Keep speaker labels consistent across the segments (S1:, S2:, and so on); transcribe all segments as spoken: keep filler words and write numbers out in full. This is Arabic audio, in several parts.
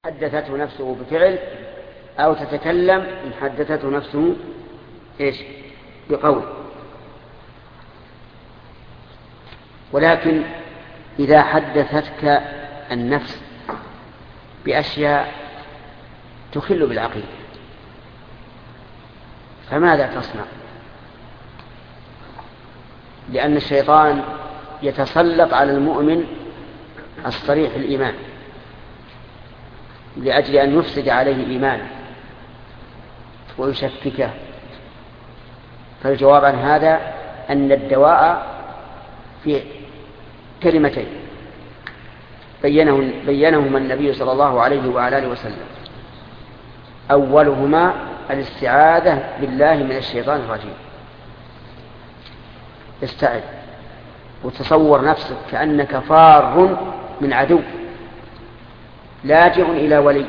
S1: حدثته نفسه بفعل أو تتكلم إن حدثته نفسه إيش بقول. ولكن إذا حدثتك النفس بأشياء تخل بالعقيدة فماذا تصنع؟ لأن الشيطان يتسلط على المؤمن الصريح الإيمان لأجل أن يفسد عليه إيمانه ويشككه. فالجواب عن هذا أن الدواء في كلمتين بينهما النبي صلى الله عليه وعلى آله وسلم. أولهما الاستعاذة بالله من الشيطان الرجيم. استعذ وتصور نفسك كأنك فار من عدو لاجئ إلى ولي،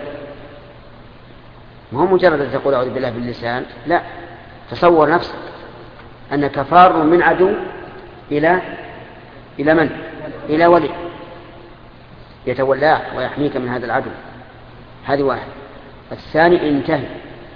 S1: مو مجرد أن تقول أعوذ بالله باللسان، لا، تصور نفسك أنك فار من عدو إلى إلى من؟ إلى ولي يتولاك ويحميك من هذا العدو. هذه واحد. الثاني انتهي.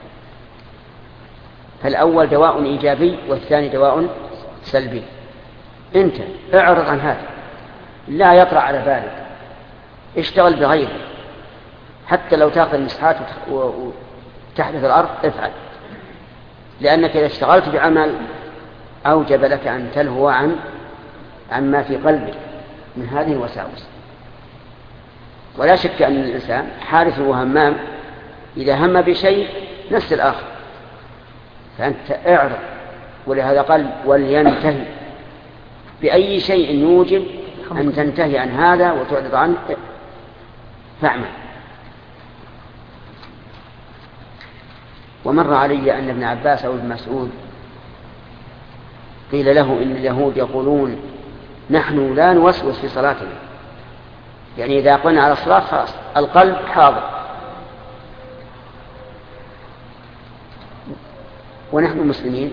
S1: فالأول دواء إيجابي والثاني دواء سلبي. انت اعرض عن هذا، لا يطرأ على بالك، اشتغل بغيره، حتى لو تأخذ المسحات وتحدث الأرض افعل، لأنك إذا اشتغلت بعمل أوجب لك أن تلهو عن عما في قلبك من هذه الوساوس. ولا شك أن الإنسان حارث وهمام، إذا هم بشيء نفس الآخر، فأنت اعرض. ولهذا قال ولينتهي بأي شيء يوجب أن تنتهي عن هذا وتعرض عنه فاعمل. ومر علي أن ابن عباس أو ابن مسعود قيل له إن اليهود يقولون نحن لا نوسوس في صلاتنا، يعني إذا قلنا على الصلاة خلاص القلب حاضر، ونحن مسلمين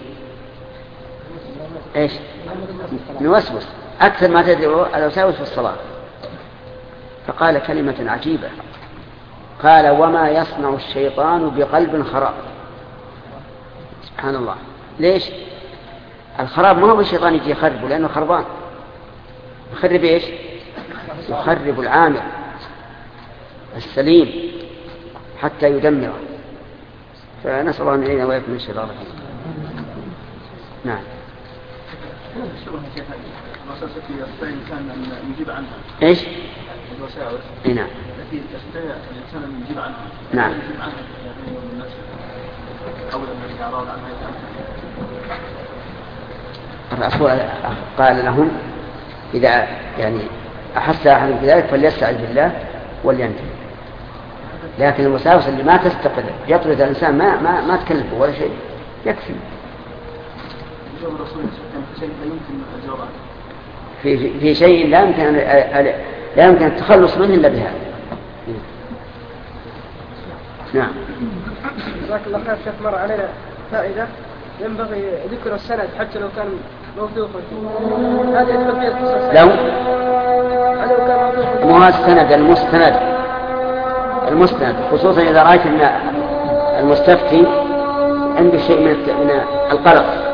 S1: إيش نوسوس أكثر ما تدعو الوساوس في الصلاة. فقال كلمة عجيبة، قال وما يصنع الشيطان بقلب خراب. سبحان الله. ليش؟ الخراب ما هو الشيطان يجي يخربه لأنه خربان، يخرب إيش؟ يخرب العامل السليم حتى يدمره. فنسأل الله أن يعيننا وإياكم من الشيطان الرجيم. نعم. ايش؟ الوساوس. نعم. التي يستطيع الإنسان أن يجيب عنها. نعم. يجيب عنها الناس أولا من الأعراض عنها. الرسول قال لهم إذا يعني أحس أحد بذلك فليستعذ بالله ولينتهي. لكن الوساوس اللي ما تستقر يطرد الإنسان ما ما ما تكلفه ولا شيء يكفي. في في شيء لا يمكن لا يمكن التخلص منه إلا بهذا. نعم.
S2: جزاك الله خير. شيخ مر علينا فائدة ينبغي ذكر السند حتى لو كان موثوقا. هذا يدخل فيه القصص.
S1: لو مو السند المستند المستند خصوصا إذا رأيت أن المستفتي عنده شيء من القلق.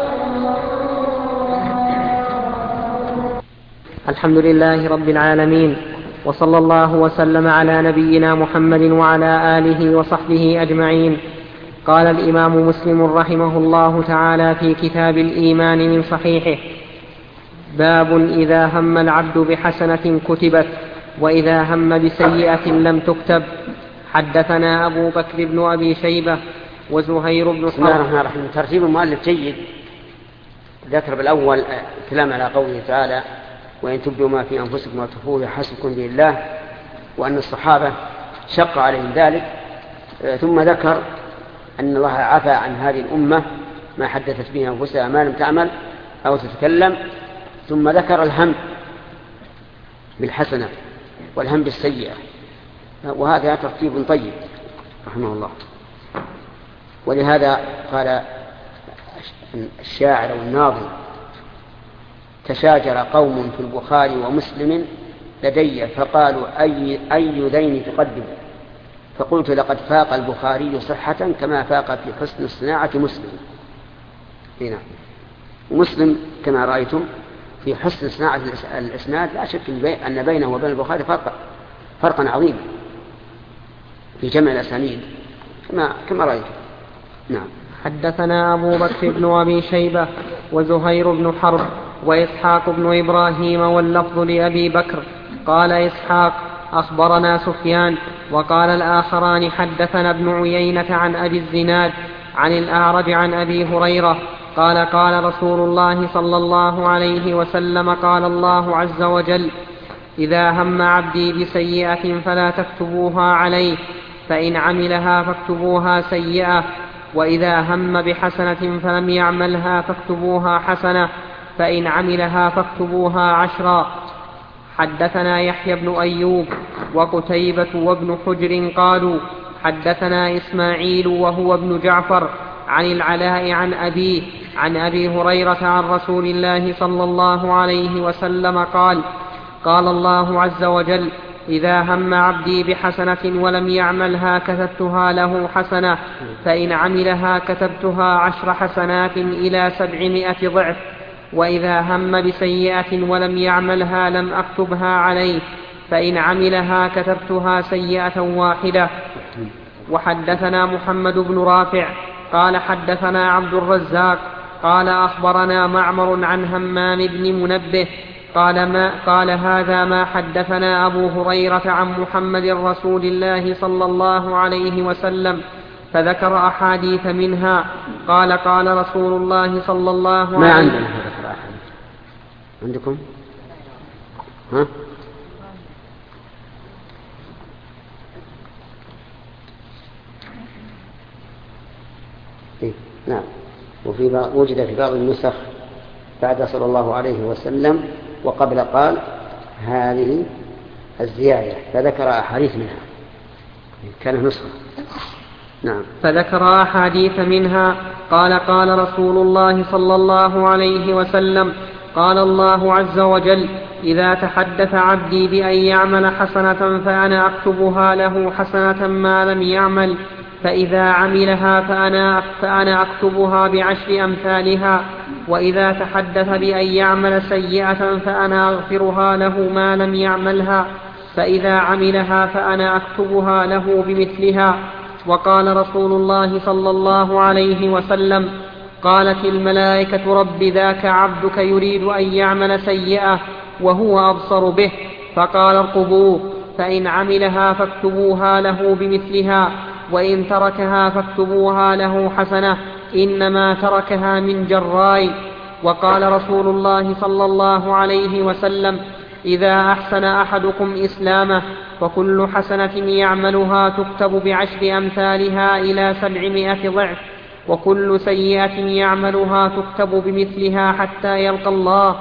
S3: الحمد لله رب العالمين، وصلى الله وسلم على نبينا محمد وعلى آله وصحبه أجمعين. قال الإمام مسلم رحمه الله تعالى في كتاب الإيمان من صحيحه: باب إذا هم العبد بحسنة كتبت وإذا هم بسيئة لم تكتب. حدثنا أبو بكر بن أبي شيبة وزهير بن
S1: بسم الله الرحمن الرحيم. ترتيب المؤلف جيد. ذكر بالأول كلام على قوله تعالى: وإن تبدوا ما في أنفسكم وتخفوه يحاسبكم به الله، وأن الصحابة شق عليهم ذلك. ثم ذكر أن الله عفى عن هذه الأمة ما حدثت به أنفسها ما لم تعمل أو تتكلم. ثم ذكر الهم بالحسنة والهم بالسيئة، وهذا ترتيب طيب رحمه الله. ولهذا قال الشاعر والناظم: تشاجر قوم في البخاري ومسلم لدي فقالوا أي, أي ذين تقدم. فقلت لقد فاق البخاري صحة كما فاق في حسن الصناعة مسلم. هنا ومسلم كما رأيتم في حسن صناعة الإسناد لا شك أن بينه وبين البخاري فرقا فرقا عظيما في جمع الأسانيد كما كما رأيتم. نعم.
S3: حدثنا أبو بكر بن أبي شيبة وزهير بن حرب وإسحاق بن إبراهيم واللفظ لأبي بكر. قال إسحاق أخبرنا سفيان وقال الآخران حدثنا ابن عيينة عن أبي الزناد عن الأعرج عن أبي هريرة قال قال رسول الله صلى الله عليه وسلم قال الله عز وجل إذا هم عبدي بسيئة فلا تكتبوها عليه فإن عملها فاكتبوها سيئة وإذا هم بحسنة فلم يعملها فاكتبوها حسنة فإن عملها فاكتبوها عشرا. حدثنا يحيى بن أيوب وقتيبة وابن حجر قالوا حدثنا إسماعيل وهو ابن جعفر عن العلاء عن أبيه عن أبي هريرة عن رسول الله صلى الله عليه وسلم قال قال الله عز وجل إذا هم عبدي بحسنة ولم يعملها كتبتها له حسنة فإن عملها كتبتها عشر حسنات إلى سبعمائة ضعف وإذا هم بسيئة ولم يعملها لم أكتبها عليه فإن عملها كتبتها سيئة واحدة. وحدثنا محمد بن رافع قال حدثنا عبد الرزاق قال أخبرنا معمر عن همام بن منبه قال, ما قال هذا ما حدثنا أبو هريرة عن محمد رسول الله صلى الله عليه وسلم فذكر أحاديث منها. قال قال رسول الله صلى الله عليه وسلم
S1: ما عندنا ذكر أحاديث عندكم ها؟ إيه؟ نعم. وفي بعض وجد في بعض النسخ بعد صلى الله عليه وسلم وقبل قال هذه الزيادة فذكر أحاديث منها كان نسخة. نعم.
S3: فذكر أحاديث منها. قال قال رسول الله صلى الله عليه وسلم قال الله عز وجل إذا تحدث عبدي بأن يعمل حسنة فأنا أكتبها له حسنة ما لم يعمل فإذا عملها فأنا, فأنا أكتبها بعشر أمثالها وإذا تحدث بأن يعمل سيئة فأنا أغفرها له ما لم يعملها فإذا عملها فأنا أكتبها له بمثلها. وقال رسول الله صلى الله عليه وسلم قالت الملائكة رب ذاك عبدك يريد أن يعمل سيئة وهو أبصر به فقال ارقبوه فإن عملها فاكتبوها له بمثلها وإن تركها فاكتبوها له حسنة إنما تركها من جراي. وقال رسول الله صلى الله عليه وسلم إذا أحسن أحدكم إسلامه فكل حسنة يعملها تكتب بعشر أمثالها إلى سبعمائة ضعف وكل سيئة يعملها تكتب بمثلها حتى يلقى الله.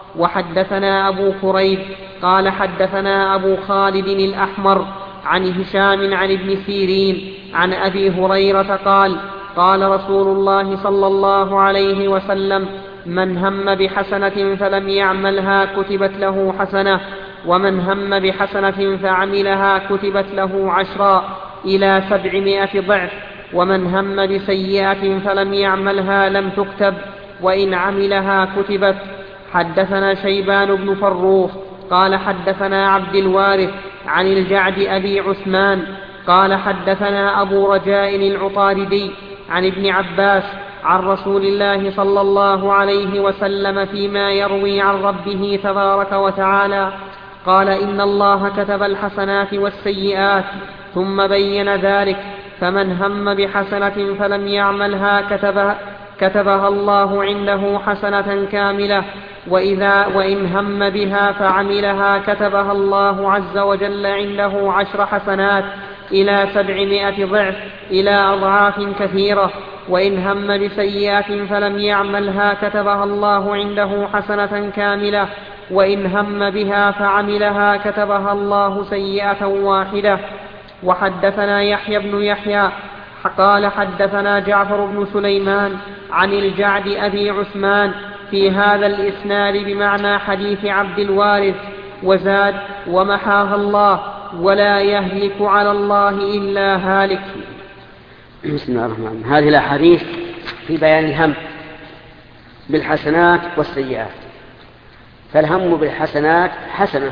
S3: وحدثنا أبو كريب قال حدثنا أبو خالد الأحمر عن هشام عن ابن سيرين عن أبي هريرة قال قال رسول الله صلى الله عليه وسلم من هم بحسنة فلم يعملها كتبت له حسنة ومن هم بحسنة فعملها كتبت له عشرا إلى سبعمائة ضعف ومن هم بسيئة فلم يعملها لم تكتب وإن عملها كتبت. حدثنا شيبان بن فروخ قال حدثنا عبد الوارث عن الجعد أبي عثمان قال حدثنا أبو رجاء العطاردي عن ابن عباس عن رسول الله صلى الله عليه وسلم فيما يروي عن ربه تبارك وتعالى قال إن الله كتب الحسنات والسيئات ثم بين ذلك فمن هم بحسنة فلم يعملها كتبها, كتبها الله عنده حسنة كاملة وإذا وإن هم بها فعملها كتبها الله عز وجل عنده عشر حسنات إلى سبعمائة ضعف إلى أضعاف كثيرة وإن هم بسيئة فلم يعملها كتبها الله عنده حسنة كاملة وإن هم بها فعملها كتبها الله سيئة واحدة. وحدثنا يحيى بن يحيى قال حدثنا جعفر بن سليمان عن الجعد أبي عثمان في هذا الإسناد بمعنى حديث عبد الوارث وزاد ومحاها الله ولا يهلك على الله إلا هالك.
S1: بسم الله الرحمن الرحيم. هذه الأحاديث في بيان الهم بالحسنات والسيئات. فالهم بالحسنات حسنة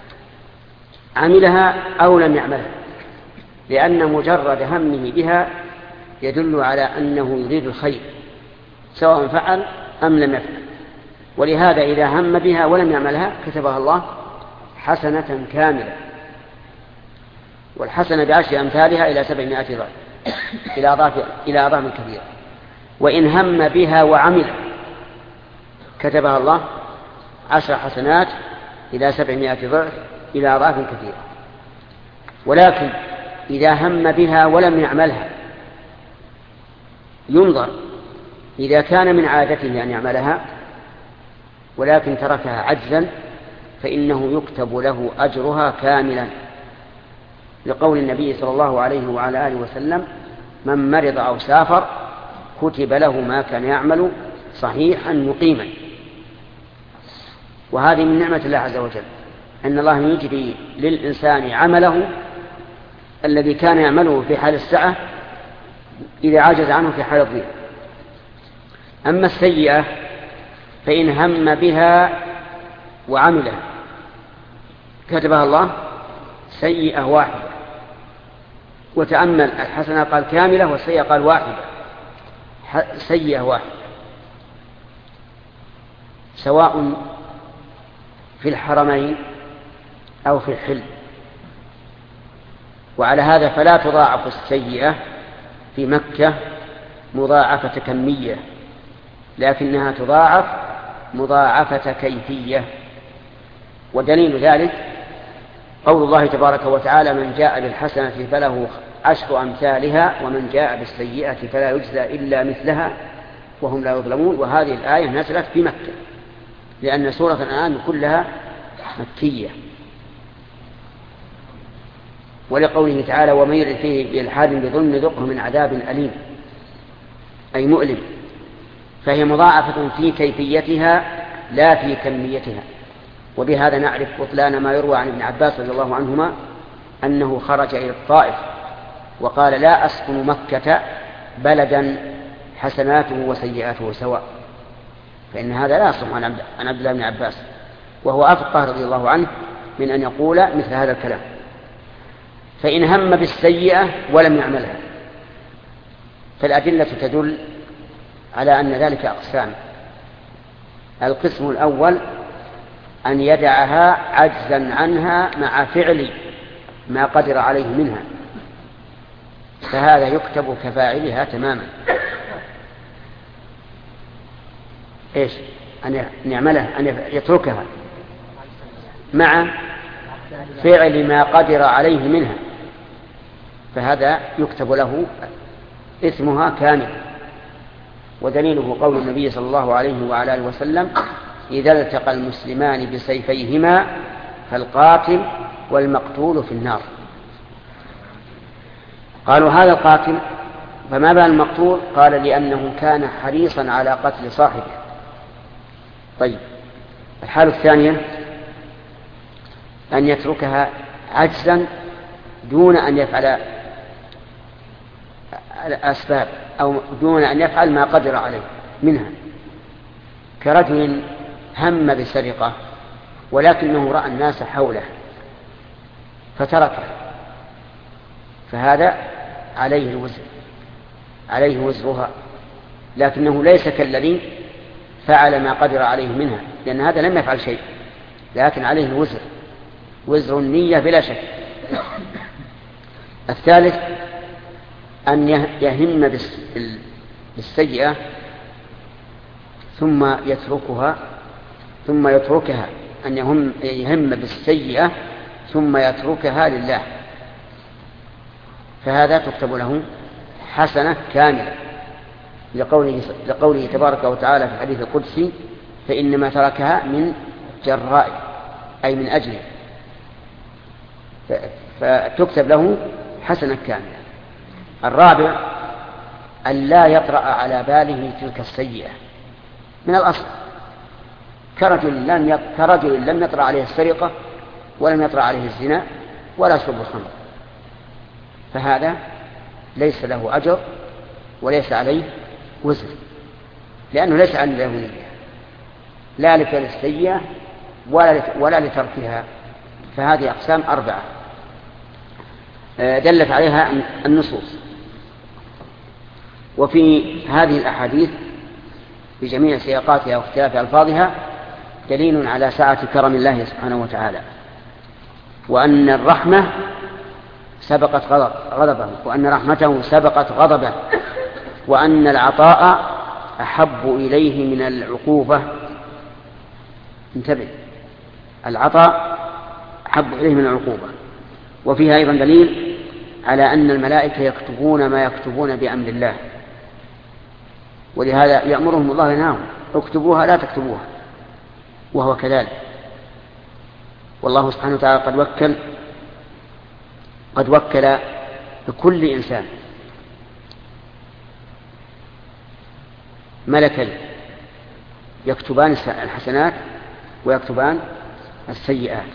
S1: عملها أو لم يعملها، لأن مجرد همه بها يدل على أنه يريد الخير سواء فعل أم لم يفعل. ولهذا إذا هم بها ولم يعملها كتبها الله حسنة كاملة، والحسنة بعشر أمثالها إلى سبعمائة ضعف إلى أضعاف إلى أضعاف كبيرة. وإن هم بها وعمل كتبها الله عشر حسنات إلى سبعمائة ضعف إلى أضعاف كثيرة. ولكن إذا هم بها ولم يعملها ينظر، إذا كان من عادته أن يعملها ولكن تركها عجزا فإنه يكتب له أجرها كاملا، لقول النبي صلى الله عليه وعلى آله وسلم: من مرض أو سافر كتب له ما كان يعمل صحيحا مقيما. وهذه من نعمة الله عز وجل، أن الله يجري للإنسان عمله الذي كان يعمله في حال السعة إذا عجز عنه في حال الضيق. أما السيئة فإن هم بها وعملها كتبها الله سيئة واحدة. وتأمل الحسنة قال كاملة والسيئة قال واحدة، سيئة واحدة سواء في الحرمين أو في الحل. وعلى هذا فلا تضاعف السيئة في مكة مضاعفة كمية، لكنها تضاعف مضاعفة كيفية. ودليل ذلك قول الله تبارك وتعالى: من جاء بالحسنة فله عشر أمثالها ومن جاء بالسيئة فلا يجزى إلا مثلها وهم لا يظلمون. وهذه الآية نزلت في مكة، لأن سورة الأنعام كلها مكية. ولقوله تعالى: ومن يرد فيه بإلحاد بظلم نذقه من عذاب أليم، أي مؤلم. فهي مضاعفة في كيفيتها لا في كميتها. وبهذا نعرف بطلان ما يروى عن ابن عباس رضي الله عنهما أنه خرج إلى الطائف وقال: لا أسكن مكة بلدا حسناته وسيئاته سواء. فإن هذا لا يصح عن عبد الله بن عباس، وهو أفقه رضي الله عنه من أن يقول مثل هذا الكلام. فإن هم بالسيئة ولم يعملها فالأدلة تدل على أن ذلك أقسام. القسم الأول أن يدعها عجزا عنها مع فعل ما قدر عليه منها، فهذا يكتب كفاعلها تماما. إيش؟ أن يعملها، أن يتركها مع فعل ما قدر عليه منها، فهذا يكتب له اسمها كامل. ودليله قول النبي صلى الله عليه وعلى آله وسلم: إذا التقى المسلمان بسيفيهما فالقاتل والمقتول في النار. قالوا: هذا القاتل، فما بال المقتول؟ قال: لأنه كان حريصا على قتل صاحبه. طيب، الحالة الثانية أن يتركها عجزا دون أن يفعل الأسباب أو دون أن يفعل ما قدر عليه منها، كرجل هم بسرقة ولكنه رأى الناس حوله فتركه، فهذا عليه الوزر، عليه وزرها، لكنه ليس كالذي فعل ما قدر عليه منها، لأن هذا لم يفعل شيء، لكن عليه الوزر، وزر النية بلا شك. الثالث أن يهم بالسيئة ثم يتركها ثم يتركها أن يهم, يهم بالسيئة ثم يتركها لله، فهذا تكتب له حسنة كاملة، لقوله, لقوله تبارك وتعالى في الحديث القدسي: فإنما تركها من جراء، أي من أجله، فتكتب له حسنة كاملة. الرابع أن لا يطرأ على باله تلك السيئة من الأصل، كرجل لم كرجل لم يطرأ عليه السرقة ولم يطرأ عليه الزنا ولا شرب الخمر، فهذا ليس له أجر وليس عليه وزر، لأنه ليس عن له نية لا لفعل السيئة ولا لتركها. فهذه أقسام أربعة دلت عليها النصوص. وفي هذه الأحاديث بجميع سياقاتها واختلاف ألفاظها دليل على سعة كرم الله سبحانه وتعالى، وأن الرحمة سبقت غضبه، وأن رحمته سبقت غضبه، وأن العطاء أحب إليه من العقوبة. انتبه، العطاء أحب إليه من العقوبة. وفيها أيضا دليل على أن الملائكة يكتبون ما يكتبون بأمر الله، ولهذا يأمرهم الله ينهاهم: اكتبوها لا تكتبوها، وهو كذلك. والله سبحانه وتعالى قد وكل قد وكل بكل إنسان ملكين يكتبان الحسنات ويكتبان السيئات،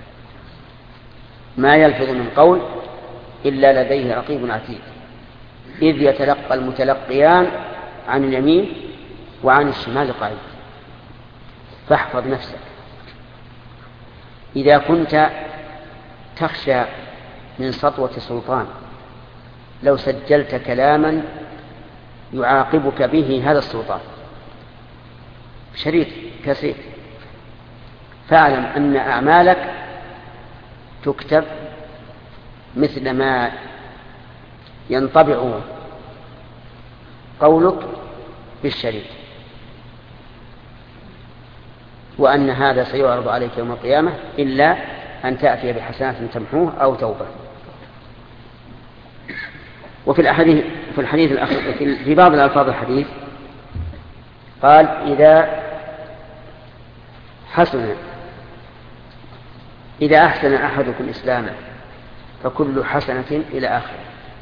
S1: ما يلفظ من قول إلا لديه رقيب عتيد، إذ يتلقى المتلقيان عن اليمين وعن الشمال قعيد. فاحفظ نفسك إذا كنت تخشى من سطوة سلطان، لو سجلت كلاما يعاقبك به هذا السلطان شريط كاسيت، فاعلم أن أعمالك تكتب مثل ما ينطبع قولك بالشريط، وأن هذا سيعرض عليك يوم القيامة إلا أن تأتي بحسنات تمحوه أو توبة. وفي الحديث في الحديث الأخير في بعض الألفاظ الحديث قال: إذا حسن إذا أحسن أحدكم إسلامه فكل حسنة إلى آخره.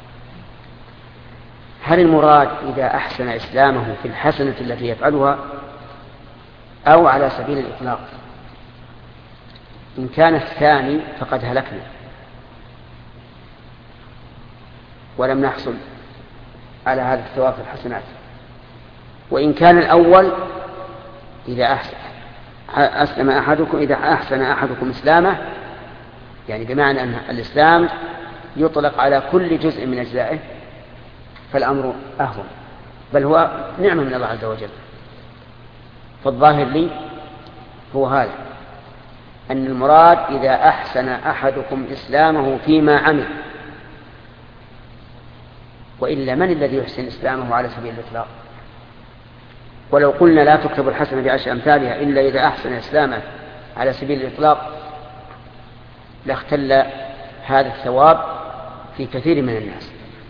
S1: هل المراد إذا أحسن إسلامه في الحسنة التي يفعلها أو على سبيل الإطلاق؟ إن كان الثاني فقد هلكنا ولم نحصل على هذا الثواب في الحسنات، وإن كان الأول إذا أحسن أسلم أحدكم إذا أحسن أحدكم إسلامه، يعني بمعنى أن الإسلام يطلق على كل جزء من أجزائه، فالأمر أهون، بل هو نعمة من الله عز وجل. فالظاهر لي هو هذا، أن المراد إذا أحسن أحدكم إسلامه فيما عمل، وإلا من الذي يحسن إسلامه على سبيل الإطلاق؟ ولو قلنا لا تكتب الحسنة بعشر أمثالها إلا إذا أحسن إسلامه على سبيل الإطلاق لاختل هذا الثواب في كثير من الناس،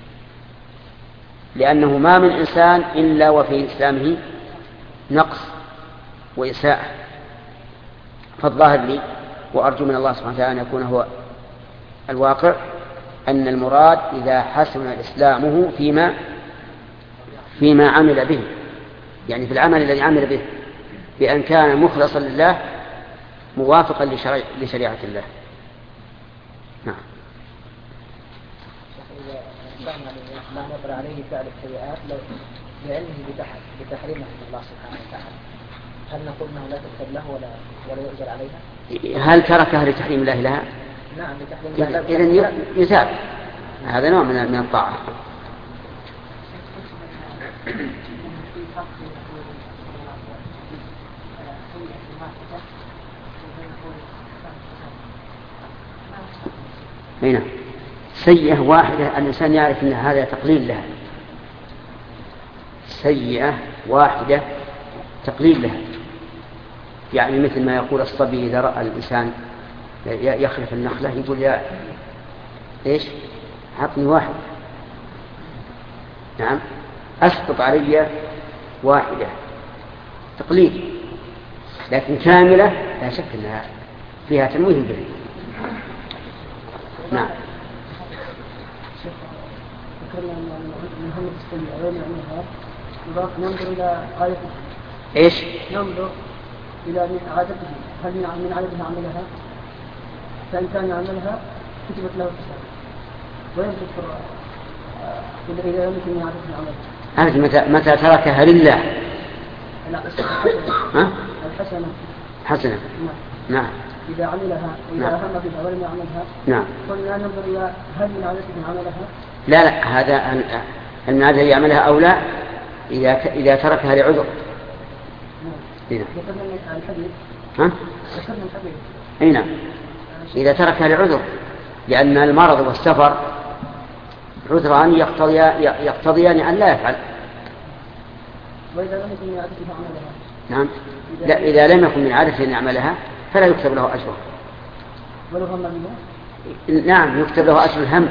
S1: لأنه ما من إنسان إلا وفي إسلامه نقص وإساءة. فالظاهر لي وأرجو من الله سبحانه وتعالى أن يكون هو الواقع أن المراد إذا حسن إسلامه فيما فيما عمل به، يعني في العمل الذي عمل به، بأن كان مخلصا لله موافقا لشريعة الله. نعم.
S4: ما نظر عليه فعل السيئات لو لعلمه بتحريمه الله سبحانه وتعالى، هل نقول انه لا تكتب له ولا ولا يؤجر عليها؟
S1: هل تركها لتحريم الله لها؟
S4: نعم لتحريم الله.
S1: إذن يثاب، هذا نوع من من الطاعة. هنا سيئة واحدة الإنسان يعرف أن هذا تقليل لها، سيئة واحدة تقليل لها، يعني مثل ما يقول الصبي إذا رأى الإنسان يخلف النخلة يقول يا إيش عطني واحد، نعم أسقط علي واحدة، تقليل، لكن كاملة لا شك أنها فيها تنويه به. نعم.
S2: ننظر إلى غايته.
S1: إيش؟
S2: ننظر إلى عادته، هل من عادته عملها؟ فإن كان يعملها
S4: كتبت له الحسنة وين تذكر إذا إذا لم يكن يعرف العمل؟
S1: متى متى تركها لله؟
S4: لا
S1: ها؟
S4: الحسنة.
S1: حسنة.
S4: نعم.
S1: نعم.
S4: إذا عملها إذا
S1: نعم.
S4: هم فيها ولم يعملها.
S1: نعم.
S4: قلنا ننظر إلى هل من عادته عملها؟
S1: لا لا هذا أن عادته يعملها أو لا إذا إذا تركها لعذر.
S4: نعم. ذكرنا الحديث.
S1: ها؟
S4: ذكرنا الحديث.
S1: أي نعم. إذا تركها لعذر لأن المرض والسفر عذران يقتضيان أن لا يفعل.
S4: وإذا لم يكن من عادته عملها.
S1: نعم. لا إذا لم يكن من عادته أن يعملها فلا يكتب له أجره.
S4: ولو هم منه؟
S1: نعم يكتب له أجر الهم،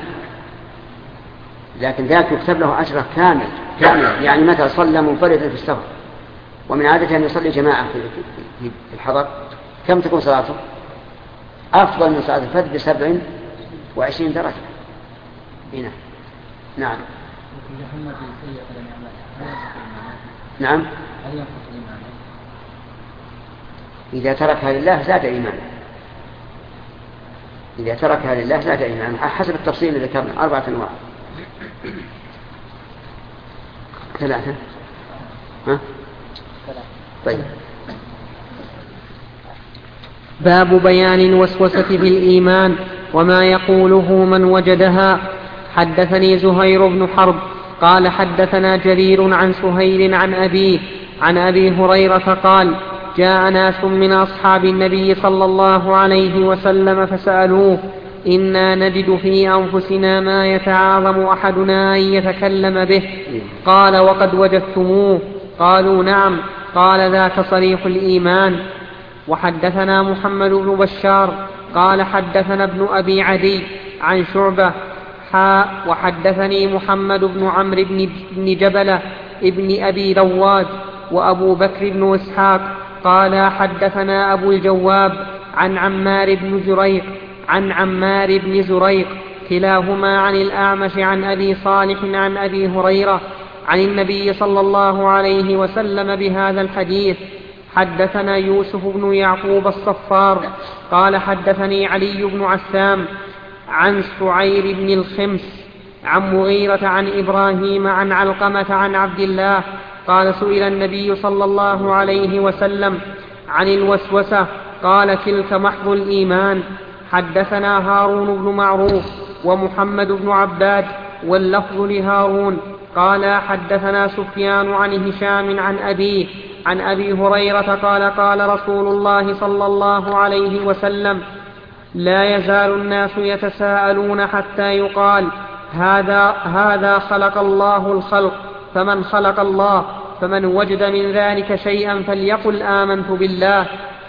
S1: لكن ذاك يكتب له أجره كامل كامل. يعني متى صلى منفردا في السفر ومن عادته أن يصلي جماعة في الحضر كم تكون صلاته؟ أفضل من صلاة الفجر بسبع وعشرين درجة. هنا. نعم. نعم. إذا تركها لله زاد إيمانه. إذا تركها لله زاد إيمانه حسب التفصيل اللي ذكرنا أربعة أنواع. ثلاثة. ها؟ طيب.
S3: باب بيان الوسوسة في الإيمان وما يقوله من وجدها. حدثني زهير بن حرب قال حدثنا جرير عن سهيل عن أبيه عن أبي هريرة قال جاء ناس من أصحاب النبي صلى الله عليه وسلم فسألوه إنا نجد في أنفسنا ما يتعاظم أحدنا أن يتكلم به. قال وقد وجدتموه؟ قالوا نعم. قال ذاك صريح الإيمان. وحدثنا محمد بن بشار قال حدثنا ابن أبي عدي عن شعبة حاء وحدثني محمد بن عمرو بن جبلة ابن أبي رواد وأبو بكر بن إسحاق قال حدثنا أبو الجواب عن عمار بن زريق عن عمار بن زريق كلاهما عن الأعمش عن أبي صالح عن أبي هريرة عن النبي صلى الله عليه وسلم بهذا الحديث. حدثنا يوسف بن يعقوب الصفار قال حدثني علي بن عسام عن سعير بن الخمس عن مغيرة عن إبراهيم عن علقمة عن عبد الله قال سئل النبي صلى الله عليه وسلم عن الوسوسة قال تلك محض الإيمان. حدثنا هارون بن معروف ومحمد بن عباد واللفظ لهارون قال حدثنا سفيان عن هشام عن أبيه عن أبي هريرة قال قال رسول الله صلى الله عليه وسلم لا يزال الناس يتساءلون حتى يقال هذا هذا خلق الله الخلق فمن خلق الله فمن وجد من ذلك شيئا فليقل آمنت بالله.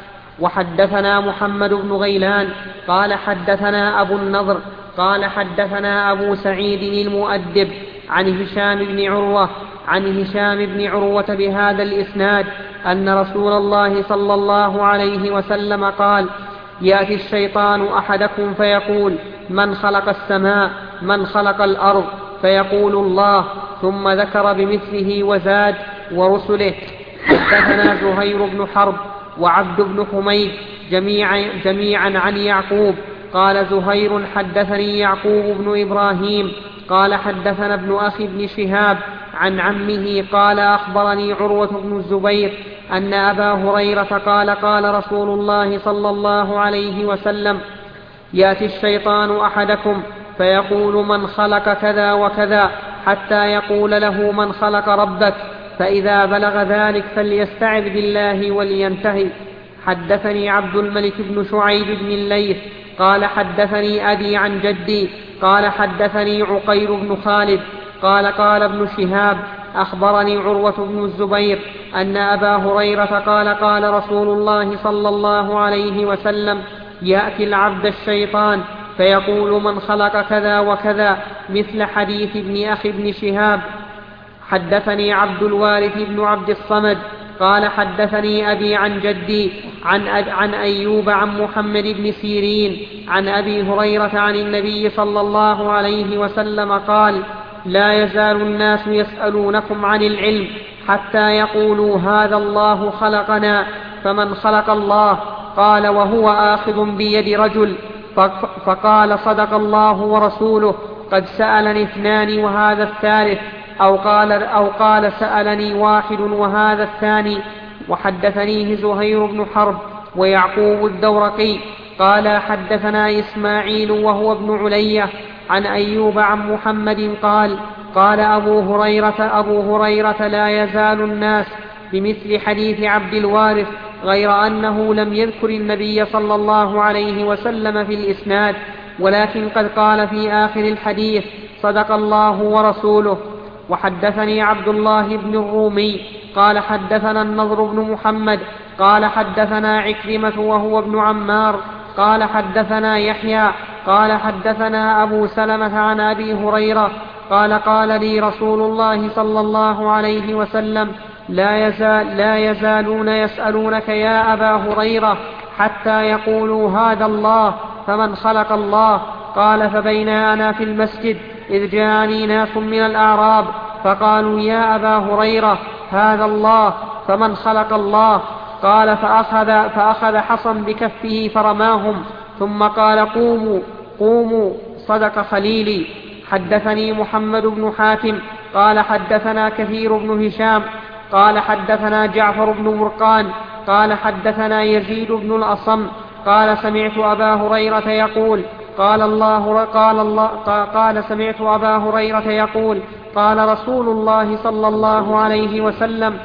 S3: وحدثنا محمد بن غيلان قال حدثنا أبو النضر قال حدثنا أبو سعيد المؤدب عن هشام بن عروة عن هشام بن عروة بهذا الإسناد أن رسول الله صلى الله عليه وسلم قال يأتي الشيطان أحدكم فيقول من خلق السماء من خلق الأرض فيقول الله ثم ذكر بمثله وزاد ورسله. حدثنا زهير بن حرب وعبد بن حميد جميعا, جميعا عن يعقوب قال زهير حدثني يعقوب بن إبراهيم قال حدثنا ابن أخي بن شهاب عن عمه قال أخبرني عروة بن الزبير أن أبا هريرة قال قال رسول الله صلى الله عليه وسلم يأتي الشيطان أحدكم فيقول من خلق كذا وكذا حتى يقول له من خلق ربك فإذا بلغ ذلك فليستعذ بالله ولينتهي. حدثني عبد الملك بن شعيب بن الليث قال حدثني أبي عن جدي قال حدثني عقير بن خالد قال قال ابن شهاب أخبرني عروة بن الزبير أن أبا هريرة قال قال رسول الله صلى الله عليه وسلم يأتي العبد الشيطان فيقول من خلق كذا وكذا مثل حديث ابن أخي بن شهاب. حدثني عبد الوارث بن عبد الصمد قال حدثني أبي عن جدي عن, عن أيوب عن محمد بن سيرين عن أبي هريرة عن النبي صلى الله عليه وسلم قال لا يزال الناس يسألونكم عن العلم حتى يقولوا هذا الله خلقنا فمن خلق الله قال وهو آخذ بيد رجل فقال صدق الله ورسوله قد سألني اثنان وهذا الثالث، أو قال, أو قال سألني واحد وهذا الثاني. وحدثنيه زهير بن حرب ويعقوب الدورقي قال حدثنا إسماعيل وهو ابن علية عن أيوب عن محمد قال قال أبو هريرة أبو هريرة لا يزال الناس بمثل حديث عبد الوارث، غير أنه لم يذكر النبي صلى الله عليه وسلم في الإسناد، ولكن قد قال في آخر الحديث صدق الله ورسوله. وحدثني عبد الله بن الرومي قال حدثنا النضر بن محمد قال حدثنا عكرمة وهو ابن عمار قال حدثنا يحيى قال حدثنا أبو سلمة عن أبي هريرة قال قال لي رسول الله صلى الله عليه وسلم لا, يزال لا يزالون يسألونك يا أبا هريرة حتى يقولوا هذا الله فمن خلق الله. قال فبين أنا في المسجد إذ جاءني ناس من الأعراب فقالوا يا أبا هريرة هذا الله فمن خلق الله. قال فأخذ, فأخذ حصا بكفه فرماهم ثم قال قوموا قوموا صدق خليلي. حدثني محمد بن حاتم قال حدثنا كثير بن هشام قال حدثنا جعفر بن مرقان قال حدثنا يزيد بن الأصم قال سمعت أبا هريرة يقول قال الله قال الله قال سمعت أبا هريرة يقول قال رسول الله صلى الله عليه وسلم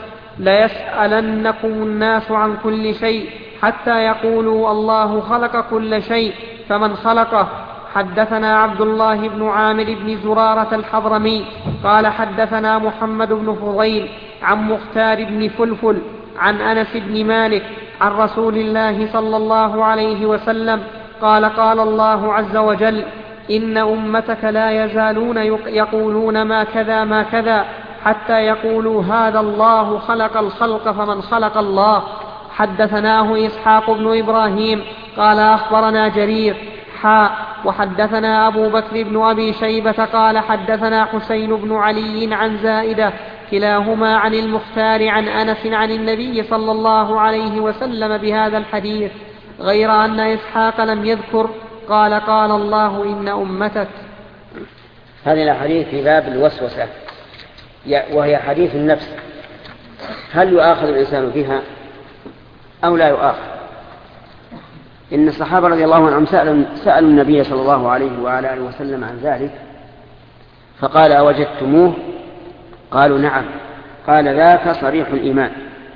S3: ليسألنكم الناس عن كل شيء حتى يقولوا الله خلق كل شيء فمن خلقه. حدثنا عبد الله بن عامر بن زرارة الحضرمي قال حدثنا محمد بن فضيل عن مختار بن فلفل عن أنس بن مالك عن رسول الله صلى الله عليه وسلم قال قال الله عز وجل إن أمتك لا يزالون يقولون ما كذا ما كذا حتى يقولوا هذا الله خلق الخلق فمن خلق الله. حدثناه إسحاق بن إبراهيم قال أخبرنا جرير حاء وحدثنا أبو بكر بن أبي شيبة قال حدثنا حسين بن علي عن زائدة كلاهما عن المختار عن أنس عن النبي صلى الله عليه وسلم بهذا الحديث، غير أن إسحاق لم يذكر قال قال الله إن أمتك.
S1: هذه الحديث في باب الوسوسة وهي حديث النفس، هل يؤاخذ الإنسان بها أو لا يؤاخذ؟ إن الصحابة رضي الله عنهم سألوا, سألوا النبي صلى الله عليه وعلى آله وسلم عن ذلك فقال أوجدتموه؟ قالوا نعم. قال ذاك صريح الإيمان.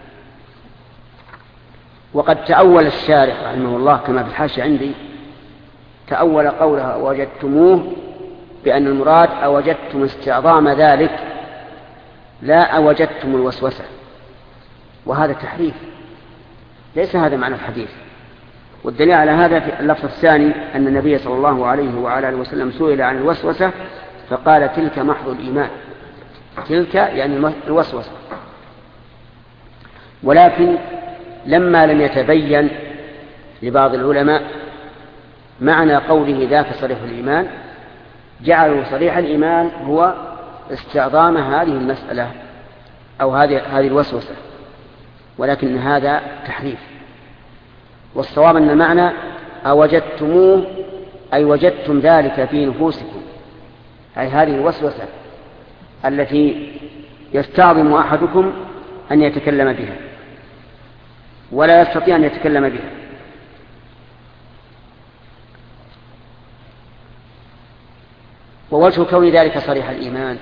S1: وقد تأول الشارح رحمه الله كما في الحاشية عندي، تأول قولها وجدتموه بأن المراد أوجدتم استعظام ذلك لا أوجدتم الوسوسة، وهذا تحريف، ليس هذا معنى الحديث. والدليل على هذا في اللفظ الثاني أن النبي صلى الله عليه وعلى آله وسلم سئل عن الوسوسة فقال تلك محض الإيمان، تلك يعني الوسوسة. ولكن لما لم يتبين لبعض العلماء معنى قوله ذاك صريح الإيمان جعلوا صريح الإيمان هو استعظام هذه المسألة أو هذه هذه الوسوسة، ولكن هذا تحريف. والصواب أن المعنى أوجدتموه أي وجدتم ذلك في نفوسكم، أي هذه الوسوسة التي يستعظم أحدكم أن يتكلم بها ولا يستطيع أن يتكلم بها. ووجه كون ذلك صريح الإيمان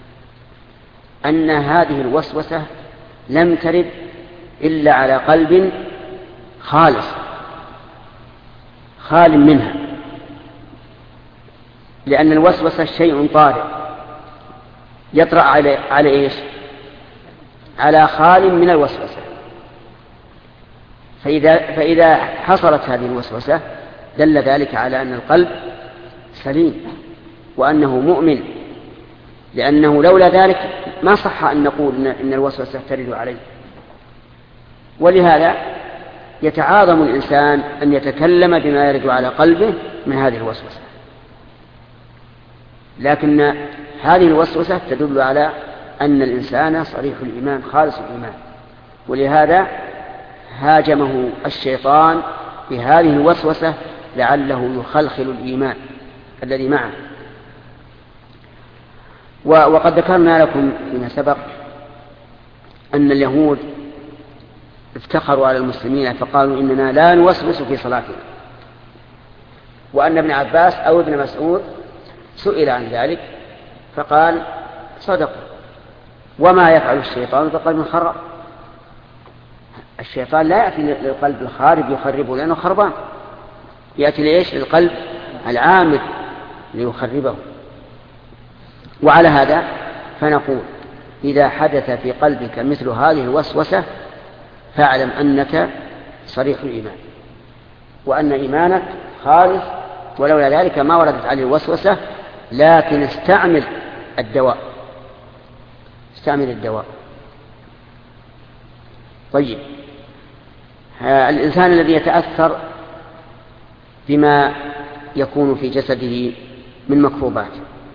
S1: أن هذه الوسوسة لم ترد إلا على قلب خالص خال منها، لأن الوسوسة شيء طارئ يطرأ على على إيش؟ على خال من الوسوسة. فإذا فإذا حصلت هذه الوسوسة دل ذلك على أن القلب سليم وأنه مؤمن، لأنه لولا ذلك ما صح أن نقول إن الوسوسة ترد عليه. ولهذا يتعاظم الإنسان أن يتكلم بما يرد على قلبه من هذه الوسوسة، لكن هذه الوسوسة تدل على أن الإنسان صريح الإيمان خالص الإيمان، ولهذا هاجمه الشيطان بهذه الوسوسة لعله يخلخل الإيمان الذي معه. وقد ذكرنا لكم فيما سبق أن اليهود افتخروا على المسلمين فقالوا إننا لا نوسوس في صلاتنا، وأن ابن عباس أو ابن مسعود سئل عن ذلك فقال صدقوا، وما يفعل الشيطان بقلب خرب. الشيطان لا يأتي للقلب الخارب يخربه لأنه خربان، يأتي لإيش؟ للقلب العامر ليخربه. وعلى هذا فنقول إذا حدث في قلبك مثل هذه الوسوسة فاعلم أنك صريح الإيمان وأن إيمانك خالص، ولولا ذلك ما وردت عليه الوسوسة. لكن استعمل الدواء، استعمل الدواء. طيب، الإنسان الذي يتأثر بما يكون في جسده من مكروبات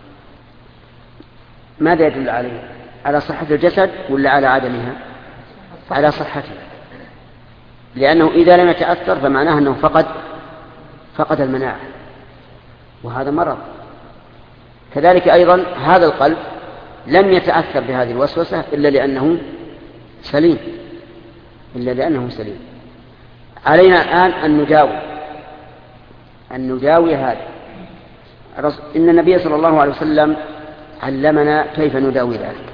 S1: ماذا يدل عليه؟ على صحة الجسد ولا على عدمها؟ على صحته، لأنه إذا لم يتأثر فمعناه أنه فقد فقد المناعة، وهذا مرض. كذلك أيضا هذا القلب لم يتأثر بهذه الوسوسة إلا لأنه سليم إلا لأنه سليم. علينا الآن أن نداوي أن نداوي هذا. إن النبي صلى الله عليه وسلم علمنا كيف نداوي ذلك،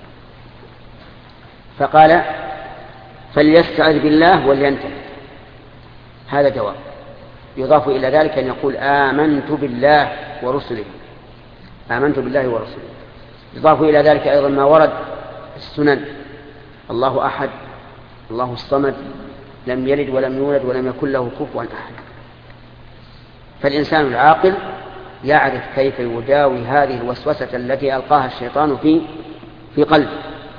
S1: فقال فليستعذ بالله ولينتهي. هذا دواء. يضاف إلى ذلك أن يقول آمنت بالله ورسله، آمنت بالله ورسله. يضاف إلى ذلك أيضا ما ورد السنن: الله أحد، الله الصمد، لم يلد ولم يولد ولم يكن له كفوا أحد. فالإنسان العاقل يعرف كيف يداوي هذه الوسوسة التي ألقاها الشيطان في في قلبه،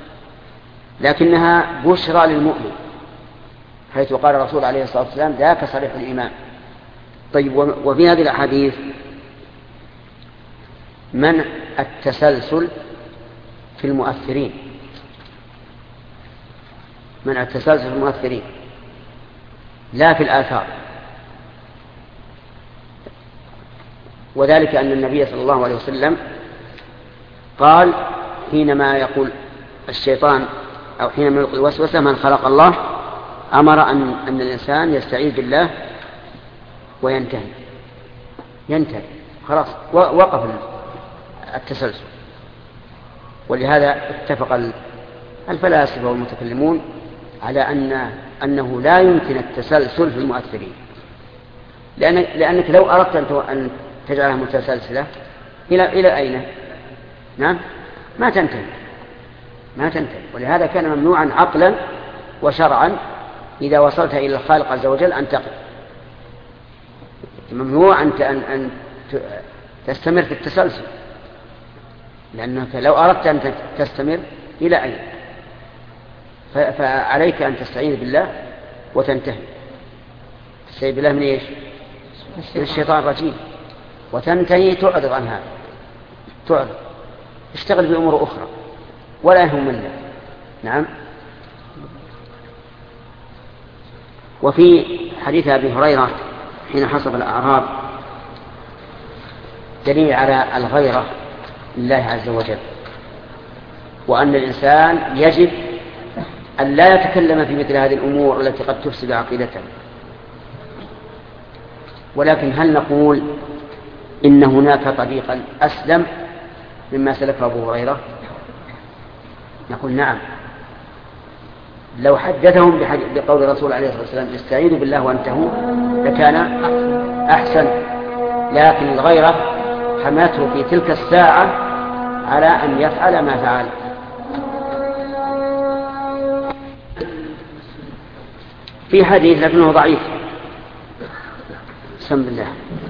S1: لكنها بشرى للمؤمن، حيث قال الرسول عليه الصلاة والسلام ذاك صريح الإيمان. طيب، وفي هذه الأحاديث منع التسلسل في المؤثرين، منع التسلسل في المؤثرين لا في الآثار. وذلك أن النبي صلى الله عليه وسلم قال حينما يقول الشيطان أو حينما يلقي الوسوسة من خلق الله، أمر أن, أن الإنسان يستعيذ بالله وينتهي ينتهي خلاص، وقف التسلسل. ولهذا اتفق الفلاسفة والمتكلمون على أن أنه لا يمكن التسلسل في المؤثرين، لأن لأنك لو أردت أن تجعلها متسلسلة إلى إلى أين؟ نعم، ما تنتهي ما تنتهي. ولهذا كان ممنوعا عقلا وشرعا إذا وصلت إلى الخالق عز وجل أن تقف. ممنوع أن أن تستمر في التسلسل، لأنك لو أردت أن تستمر إلى أين؟ فعليك أن تستعين بالله وتنتهي. تستعين بالله من إيش؟ من الشيطان الرجيم، وتنتهي تعرض عن هذا، تعرض، اشتغل بأمور أخرى ولا يهمنا. نعم. وفي حديث أبي هريرة حين حصب الأعراب دليل على الغيرة لله عز وجل، وأن الإنسان يجب أن لا يتكلم في مثل هذه الأمور التي قد تفسد عقيدته. ولكن هل نقول إن هناك طريقا أسلم مما سلكه أبو هريرة؟ نقول نعم. لو حدثهم بقول الرسول عليه الصلاة والسلام استعيذوا بالله وانتهوا لكان أحسن، لكن الغيرة حملته في تلك الساعة على أن يفعل ما فعل. في حديث لكنه ضعيف. بسم الله.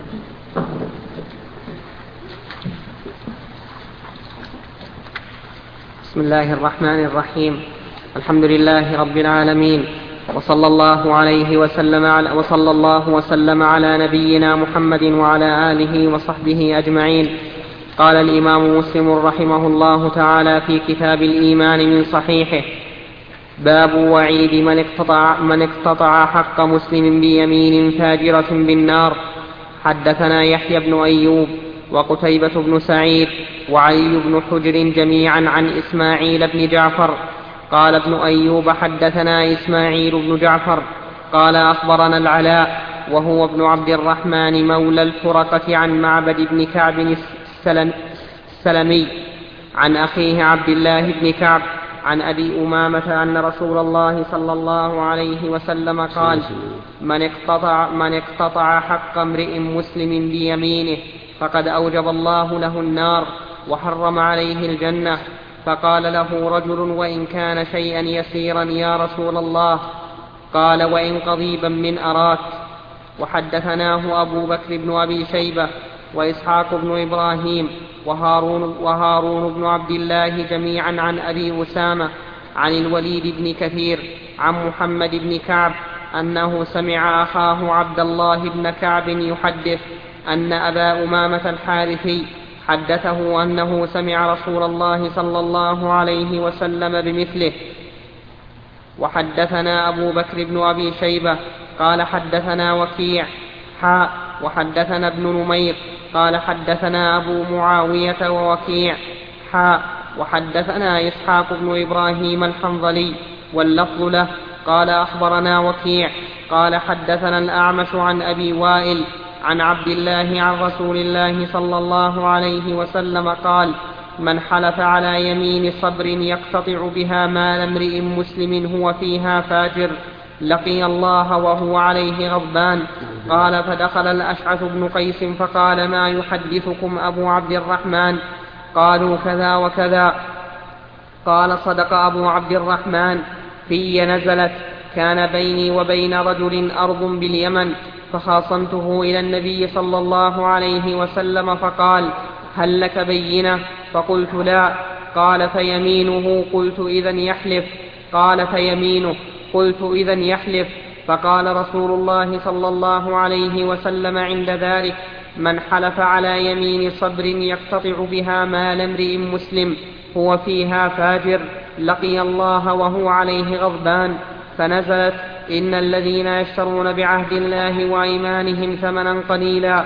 S3: بسم الله الرحمن الرحيم. الحمد لله رب العالمين، وصلى الله عليه وسلم على وصلى الله وسلم على نبينا محمد وعلى آله وصحبه أجمعين. قال الإمام مسلم رحمه الله تعالى في كتاب الإيمان من صحيحه: باب وعيد من اقتطع, من اقتطع حق مسلم بيمين فاجرة بالنار. حدثنا يحيى بن أيوب وقتيبة بن سعيد وعلي بن حجر جميعا عن إسماعيل بن جعفر. قال ابن أيوب حدثنا إسماعيل بن جعفر قال أخبرنا العلاء وهو ابن عبد الرحمن مولى الفرقة عن معبد بن كعب السلمي عن أخيه عبد الله بن كعب عن أبي أمامة أن رسول الله صلى الله عليه وسلم قال: من اقتطع, من اقتطع حق امرئ مسلم بيمينه فقد أوجب الله له النار وحرم عليه الجنة. فقال له رجل: وإن كان شيئا يسيرا يا رسول الله؟ قال: وإن قضيبا من أراك. وحدثناه أبو بكر بن أبي شيبة وإسحاق بن إبراهيم وهارون, وهارون بن عبد الله جميعا عن أبي أسامة عن الوليد بن كثير عن محمد بن كعب أنه سمع أخاه عبد الله بن كعب يحدث أن أبا أمامة الحارثي حدثه أنه سمع رسول الله صلى الله عليه وسلم بمثله. وحدثنا أبو بكر بن أبي شيبة قال حدثنا وكيع حاء وحدثنا ابن نمير قال حدثنا أبو معاوية ووكيع حاء وحدثنا إسحاق بن إبراهيم الحنظلي واللفظ له قال أخبرنا وكيع قال حدثنا الأعمش عن أبي وائل عن عبد الله عن رسول الله صلى الله عليه وسلم قال: من حلف على يمين صبر يقتطع بها مال امرئ مسلم هو فيها فاجر لقي الله وهو عليه غضبان. قال: فدخل الأشعث بن قيس فقال: ما يحدثكم أبو عبد الرحمن؟ قالوا: كذا وكذا. قال: صدق أبو عبد الرحمن، في نزلت كان بيني وبين رجل أرض باليمن فخاصمته إلى النبي صلى الله عليه وسلم فقال: هل لك بينة؟ فقلت: لا. قال: فيمينه؟ قلت: إذن يحلف. قال: فيمينه؟ قلت: إذن يحلف. فقال رسول الله صلى الله عليه وسلم عند ذلك: من حلف على يمين صبر يقتطع بها مال امرئ مسلم هو فيها فاجر لقي الله وهو عليه غضبان. فنزلت: إن الذين يشترون بعهد الله وأيمانهم ثمنا قليلا.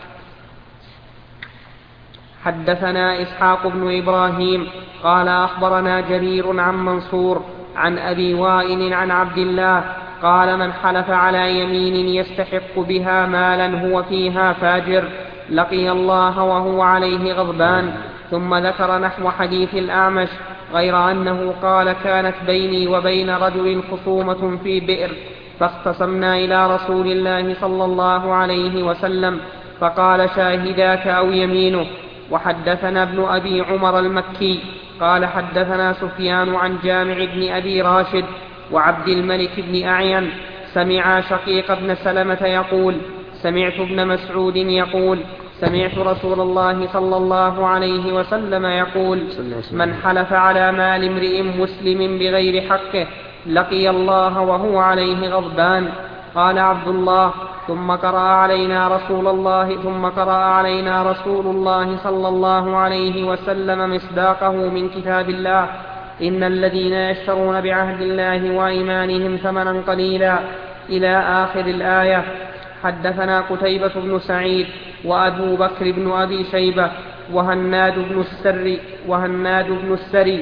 S3: حدثنا إسحاق بن إبراهيم قال أخبرنا جرير عن منصور عن أبي وائل عن عبد الله قال: من حلف على يمين يستحق بها مالا هو فيها فاجر لقي الله وهو عليه غضبان. ثم ذكر نحو حديث الأعمش غير أنه قال: كانت بيني وبين رجل خصومة في بئر فاختصمنا إلى رسول الله صلى الله عليه وسلم فقال: شاهداك أو يمينه. وحدثنا ابن أبي عمر المكي قال حدثنا سفيان عن جامع بن أبي راشد وعبد الملك بن أعين سمع شقيق بن سلمة يقول: سمعت ابن مسعود يقول: سمعت رسول الله صلى الله عليه وسلم يقول: من حلف على مال امرئ مسلم بغير حقه لقي الله وهو عليه غضبان. قال عبد الله: ثم قرأ علينا رسول الله ثم قرأ علينا رسول الله صلى الله عليه وسلم مصداقه من كتاب الله: إن الذين يشترون بعهد الله وأيمانهم ثمنا قليلا إلى آخر الآية. حدثنا قتيبة بن سعيد وأبو بكر بن أبي شيبة وهناد بن السري وهناد بن السري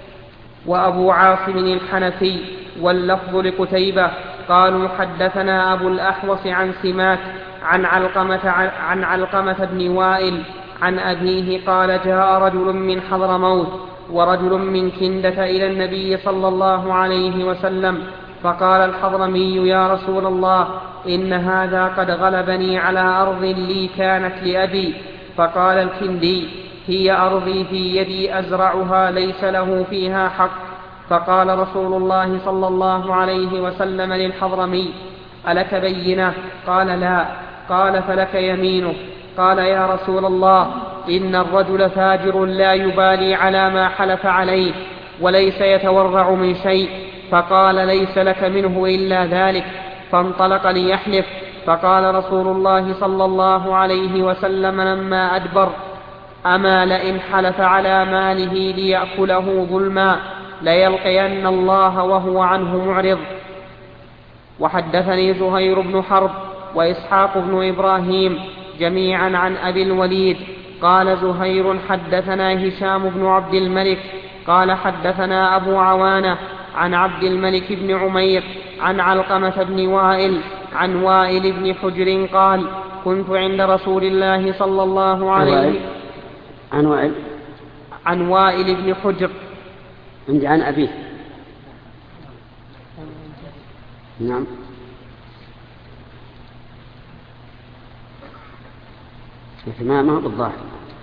S3: وأبو عاصم الحنفي واللفظ لقتيبة قالوا: حدثنا أبو الأحوص عن سماك عن علقمة, عن علقمة بن وائل عن أبيه قال: جاء رجل من حضرموت ورجل من كندة إلى النبي صلى الله عليه وسلم فقال الحضرمي: يا رسول الله، إن هذا قد غلبني على أرض لي كانت لأبي. فقال الكندي: هي أرضي في يدي أزرعها ليس له فيها حق. فقال رسول الله صلى الله عليه وسلم للحضرمي: ألك بينة؟ قال: لا. قال: فلك يمينه. قال: يا رسول الله، إن الرجل فاجر لا يبالي على ما حلف عليه وليس يتورع من شيء. فقال: ليس لك منه إلا ذلك. فانطلق ليحلف. فقال رسول الله صلى الله عليه وسلم لما أدبر: أما لئن حلف على ماله ليأكله ظلما ليلقين الله وهو عنه معرض. وحدثني زهير بن حرب وإسحاق بن إبراهيم جميعا عن أبي الوليد. قال زهير حدثنا هشام بن عبد الملك قال حدثنا أبو عوانة عن عبد الملك بن عمير عن علقمة بن وائل عن وائل بن حجر قال كنت عند رسول الله صلى الله عليه وسلم.
S1: عن وائل
S3: عن وائل بن حجر
S1: عندي عن أبيه. نعم. ما ما هو بالظاهر.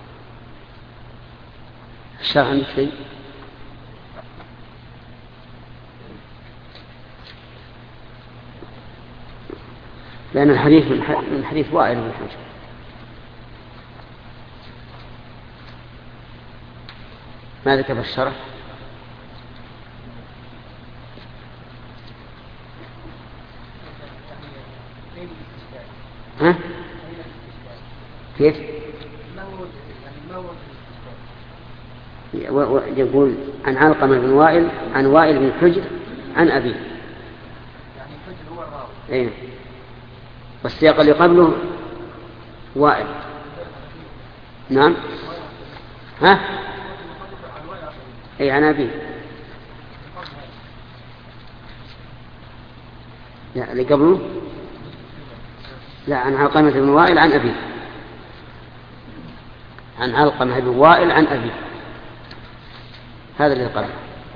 S1: الشرع عندك شيء؟ لأن الحديث من حديث وائل بن حجر. ماذا كتب الشرع؟ ها؟ كيف؟ يقول عن علقمة بن وائل عن وائل بن حجر عن أبيه.
S4: يعني حجر هو الراوي.
S1: أيه. والسياق اللي قبله وائل. نعم. ها؟ أي عن أبيه. لا اللي قبله لا عن علقمة بن وائل عن أبيه. عن علقمة بن وائل عن أبيه. هذا اللي قبله.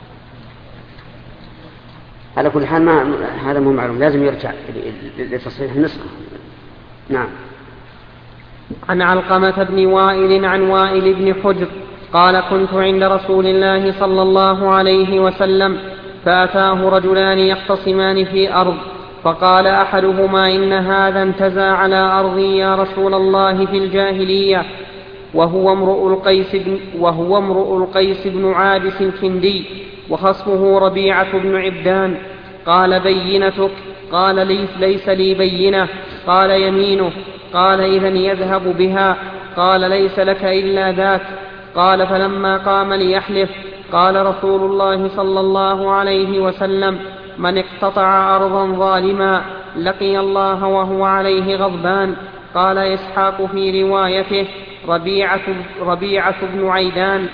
S1: على كل حال ما هذا مو معلوم، لازم يرجع لتصحيح النسخة. نعم.
S3: عن علقمة بن وائل عن وائل بن حجر قال كنت عند رسول الله صلى الله عليه وسلم فأتاه رجلان يختصمان في أرض فقال أحدهما إن هذا انتزع على أرضي يا رسول الله في الجاهلية وهو امرؤ القيس بن, وهو امرؤ القيس بن عابس الكندي وخصمه ربيعة بن عبدان. قال بينتك؟ قال ليس, ليس لي بينة. قال يمينه. قال إذن يذهب بها. قال ليس لك إلا ذاك. قال فلما قام ليحلف قال رسول الله صلى الله عليه وسلم من اقتطع أرضا ظالما لقي الله وهو عليه غضبان. قال إسحاق في روايته ربيعة, ربيعة بن عيدان.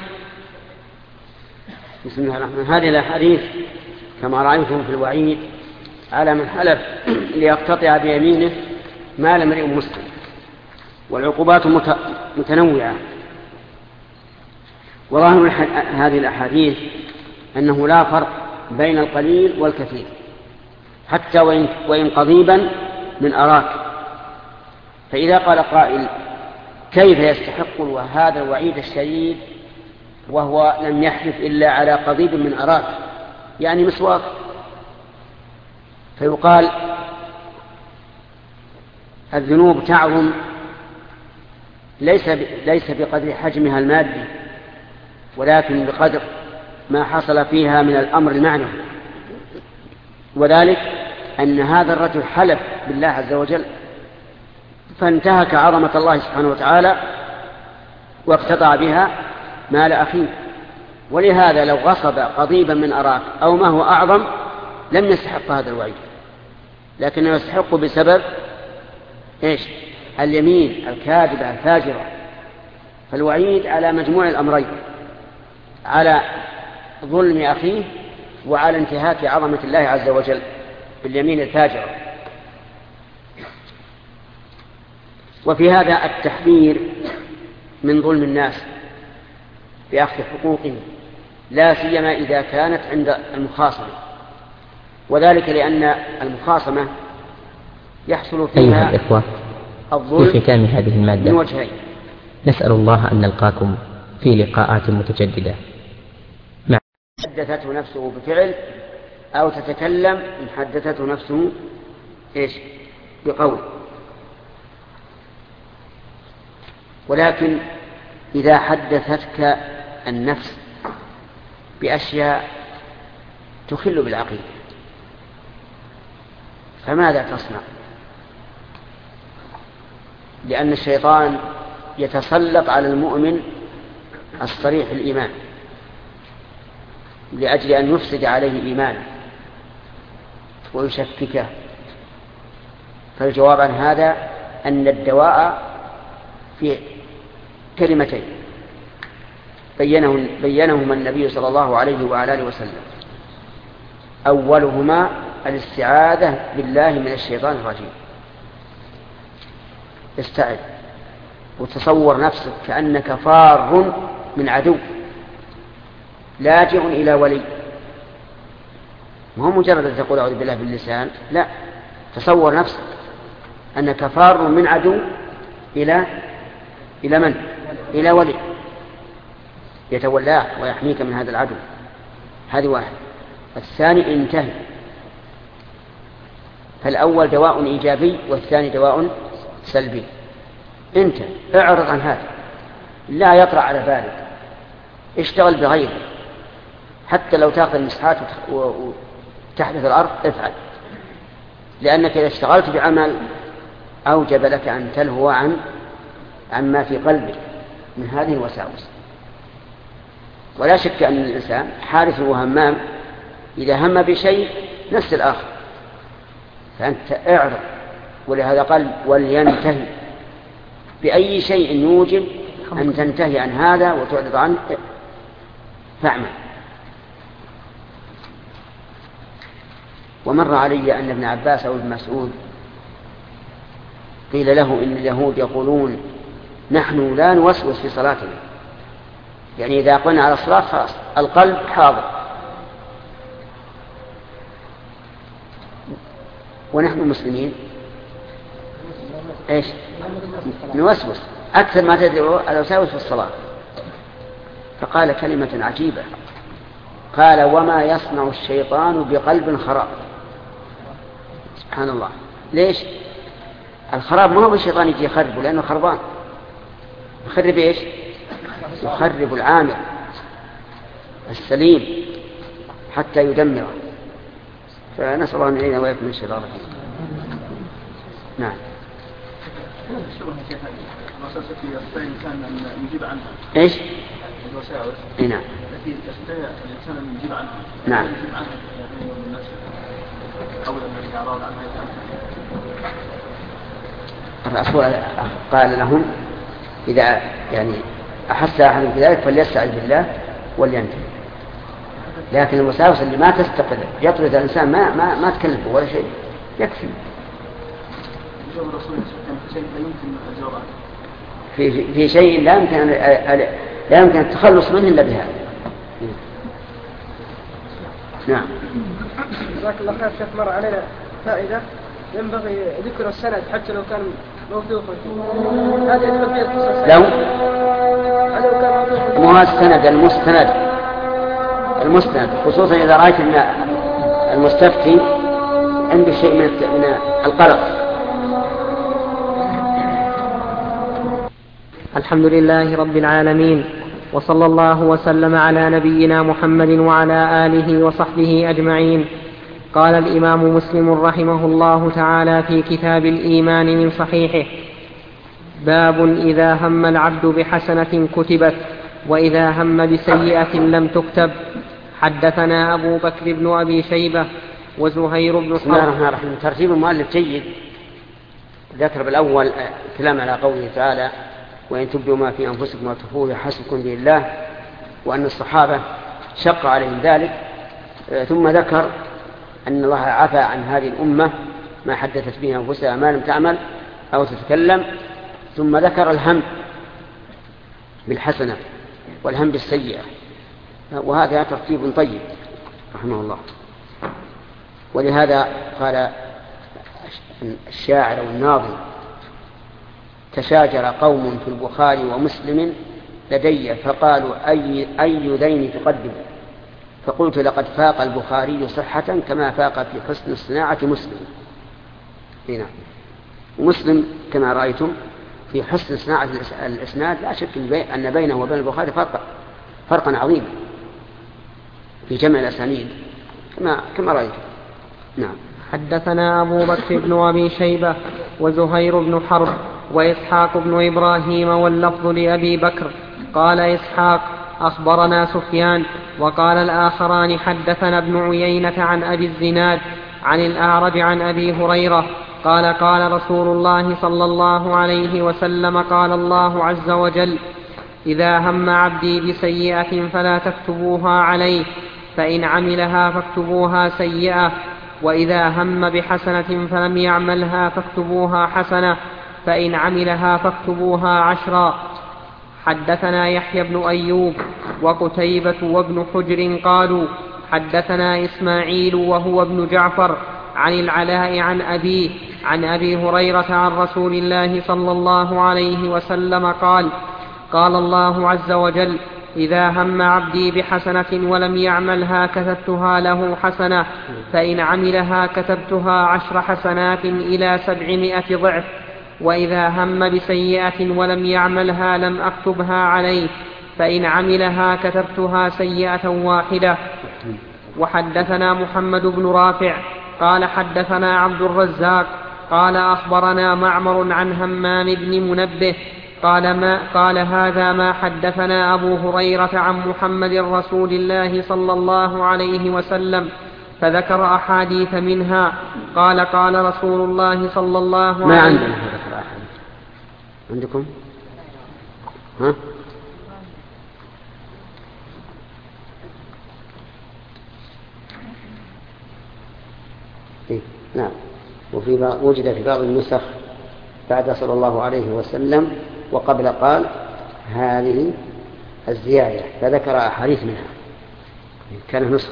S1: بسم الله الرحمن الرحيم. هذه الأحاديث كما رأيتم في الوعيد على من حلف ليقتطع بيمينه مال امرئ مسلم، والعقوبات متنوعة. وظاهر هذه الأحاديث أنه لا فرق بين القليل والكثير حتى وإن قضيبا من أراك. فإذا قال قائل كيف يستحق هذا الوعيد الشديد وهو لم يحلف إلا على قضيب من أراك يعني مسواك؟ فيقال الذنوب تعظم ليس ليس بقدر حجمها المادي ولكن بقدر ما حصل فيها من الأمر المعنوي، وذلك أن هذا الرجل حلف بالله عز وجل فانتهك عظمة الله سبحانه وتعالى واقتطع بها مال أخيه. ولهذا لو غصب قضيبا من أراك أو ما هو أعظم لم يستحق هذا الوعيد، لكنه يستحق بسبب إيش؟ اليمين الكاذبة الفاجرة. فالوعيد على مجموع الأمرين، على ظلم أخيه وعلى انتهاك عظمة الله عز وجل باليمين الفاجرة. وفي هذا التحذير من ظلم الناس بأخذ حقوقهم، لا سيما إذا كانت عند المخاصمة، وذلك لأن المخاصمة يحصل فيها
S5: الإخوة
S1: الظلم
S5: في ختام هذه المادة
S1: من وجهين.
S5: نسأل الله أن نلقاكم في لقاءات متجددة.
S1: حدثته نفسه بفعل أو تتكلم إن حدثته نفسه إيش؟ بقول. ولكن إذا حدثتك النفس بأشياء تخل بالعقيدة فماذا تصنع؟ لأن الشيطان يتسلط على المؤمن الصريح الإيمان لأجل أن يفسد عليه إيمانه ويشككه. فالجواب عن هذا أن الدواء في كلمتين بينهما النبي صلى الله عليه وعلى آله وسلم. أولهما الاستعاذة بالله من الشيطان الرجيم. استعذ وتصور نفسك كأنك فار من عدو لاجئ إلى ولي، مو مجرد أن تقول أعوذ بالله باللسان، لا، تصور نفسك أنك فار من عدو إلى إلى من؟ إلى ولي يتولاك ويحميك من هذا العدو. هذه واحد. الثاني انتهي. فالأول دواء إيجابي والثاني دواء سلبي. انت اعرض عن هذا، لا يطرأ على بالك، اشتغل بغيره، حتى لو تأخذ المسحات وتحدث الأرض افعل، لأنك إذا اشتغلت بعمل أوجب لك أن تلهو عن عما في قلبك من هذه الوساوس. ولا شك أن الإنسان حارث وهمام، إذا هم بشيء نفس الآخر، فأنت اعرض. ولهذا قال ولينتهي، بأي شيء يوجب أن تنتهي عن هذا وتعرض عنه فاعمل. ومر علي أن ابن عباس أو ابن مسعود قيل له إن اليهود يقولون نحن لا نوسوس في صلاتنا، يعني إذا قلنا على الصلاة خلاص القلب حاضر، ونحن مسلمين إيش نوسوس أكثر ما تدعو الوساوس في الصلاة. فقال كلمة عجيبة، قال وما يصنع الشيطان بقلب خراب. سبحان الله. ليش؟ الخراب ما هو الشيطان يجي يخربه لأنه خربان، يخرب إيش؟ يخرب العامل السليم حتى يدمره. فنسأل الله أن يعيننا ويكون من الشيطان الرجيم. نعم.
S6: يجيب عنها.
S1: إيش؟
S6: الوساوس.
S1: نعم.
S6: التي يستطيع الإنسان أن يجيب عنها.
S1: نعم.
S6: يجيب عنها من نفسه. أولا من الأعراض عنها.
S1: الرسول قال لهم إذا يعني أحس أحد بذلك فليستعذ بالله ولينتهي. لكن الوساوس اللي ما تستقر يطرد الإنسان ما ما ما تكلفه ولا شيء يكفي. في في شيء لا يمكن لا يمكن التخلص منه إلا بهذا. نعم.
S2: جزاك الله خير. شيخ مر علينا فائدة ينبغي ذكر السند حتى لو كان موثوقا. هذا يدخل فيه القصص.
S1: لو
S2: مو
S1: هو السند المستند المستند خصوصا إذا رأيت أن المستفتي عنده شيء من القلق.
S3: الحمد لله رب العالمين، وصلى الله وسلم على نبينا محمد وعلى آله وصحبه أجمعين. قال الإمام مسلم رحمه الله تعالى في كتاب الإيمان من صحيحه: باب إذا هم العبد بحسنة كتبت وإذا هم بسيئة لم تكتب. حدثنا أبو بكر بن أبي شيبة وزهير بن
S1: بسم الله الرحمن الرحيم. ترتيب المؤلف جيد. ذكر بالأول كلام على قوله تعالى: وإن تبدوا ما في أنفسكم وتخفوه يحسبكم به الله، وأن الصحابة شق عليهم ذلك. ثم ذكر أن الله عفى عن هذه الأمة ما حدثت به أنفسها ما لم تعمل أو تتكلم. ثم ذكر الهم بالحسنة والهم بالسيئة، وهذا ترتيب طيب رحمه الله. ولهذا قال الشاعر والناظم: تشاجر قوم في البخاري ومسلم لدي فقالوا أي, أي ذين تقدم، فقلت لقد فاق البخاري صحة كما فاق في حسن الصناعة مسلم. هنا ومسلم كما رأيتم في حسن صناعة الإسناد لا شك أن بينه وبين البخاري فرقا فرقا عظيما في جمع الأسانيد كما كما رأيتم. نعم.
S3: حدثنا أبو بكر بن أبي شيبة وزهير بن حرب وإسحاق بن إبراهيم واللفظ لأبي بكر. قال إسحاق: أخبرنا سفيان. وقال الآخران: حدثنا ابن عيينة عن أبي الزناد عن الأعرج عن أبي هريرة قال قال رسول الله صلى الله عليه وسلم قال الله عز وجل إذا هم عبدي بسيئة فلا تكتبوها عليه فإن عملها فاكتبوها سيئة وإذا هم بحسنة فلم يعملها فاكتبوها حسنة فإن عملها فاكتبوها عشرا. حدثنا يحيى بن أيوب وقتيبة وابن حجر قالوا حدثنا إسماعيل وهو ابن جعفر عن العلاء عن أبيه عن أبي هريرة عن رسول الله صلى الله عليه وسلم قال قال الله عز وجل إذا هم عبدي بحسنة ولم يعملها كتبتها له حسنة فإن عملها كتبتها عشر حسنات إلى سبعمائة ضعف وإذا هم بسيئة ولم يعملها لم أكتبها عليه فإن عملها كتبتها سيئة واحدة. وحدثنا محمد بن رافع قال حدثنا عبد الرزاق قال أخبرنا معمر عن همام بن منبه قال, ما قال هذا ما حدثنا أبو هريرة عن محمد رسول الله صلى الله عليه وسلم فذكر أحاديث منها. قال قال رسول الله صلى الله عليه وسلم
S1: ما عندنا ذكر أحاديث عندكم ها؟ إيه؟ نعم. وفي بعض وجد في بعض النسخ بعد صلى الله عليه وسلم وقبل قال هذه الزيادة فذكر أحاديث منها كان نسخة.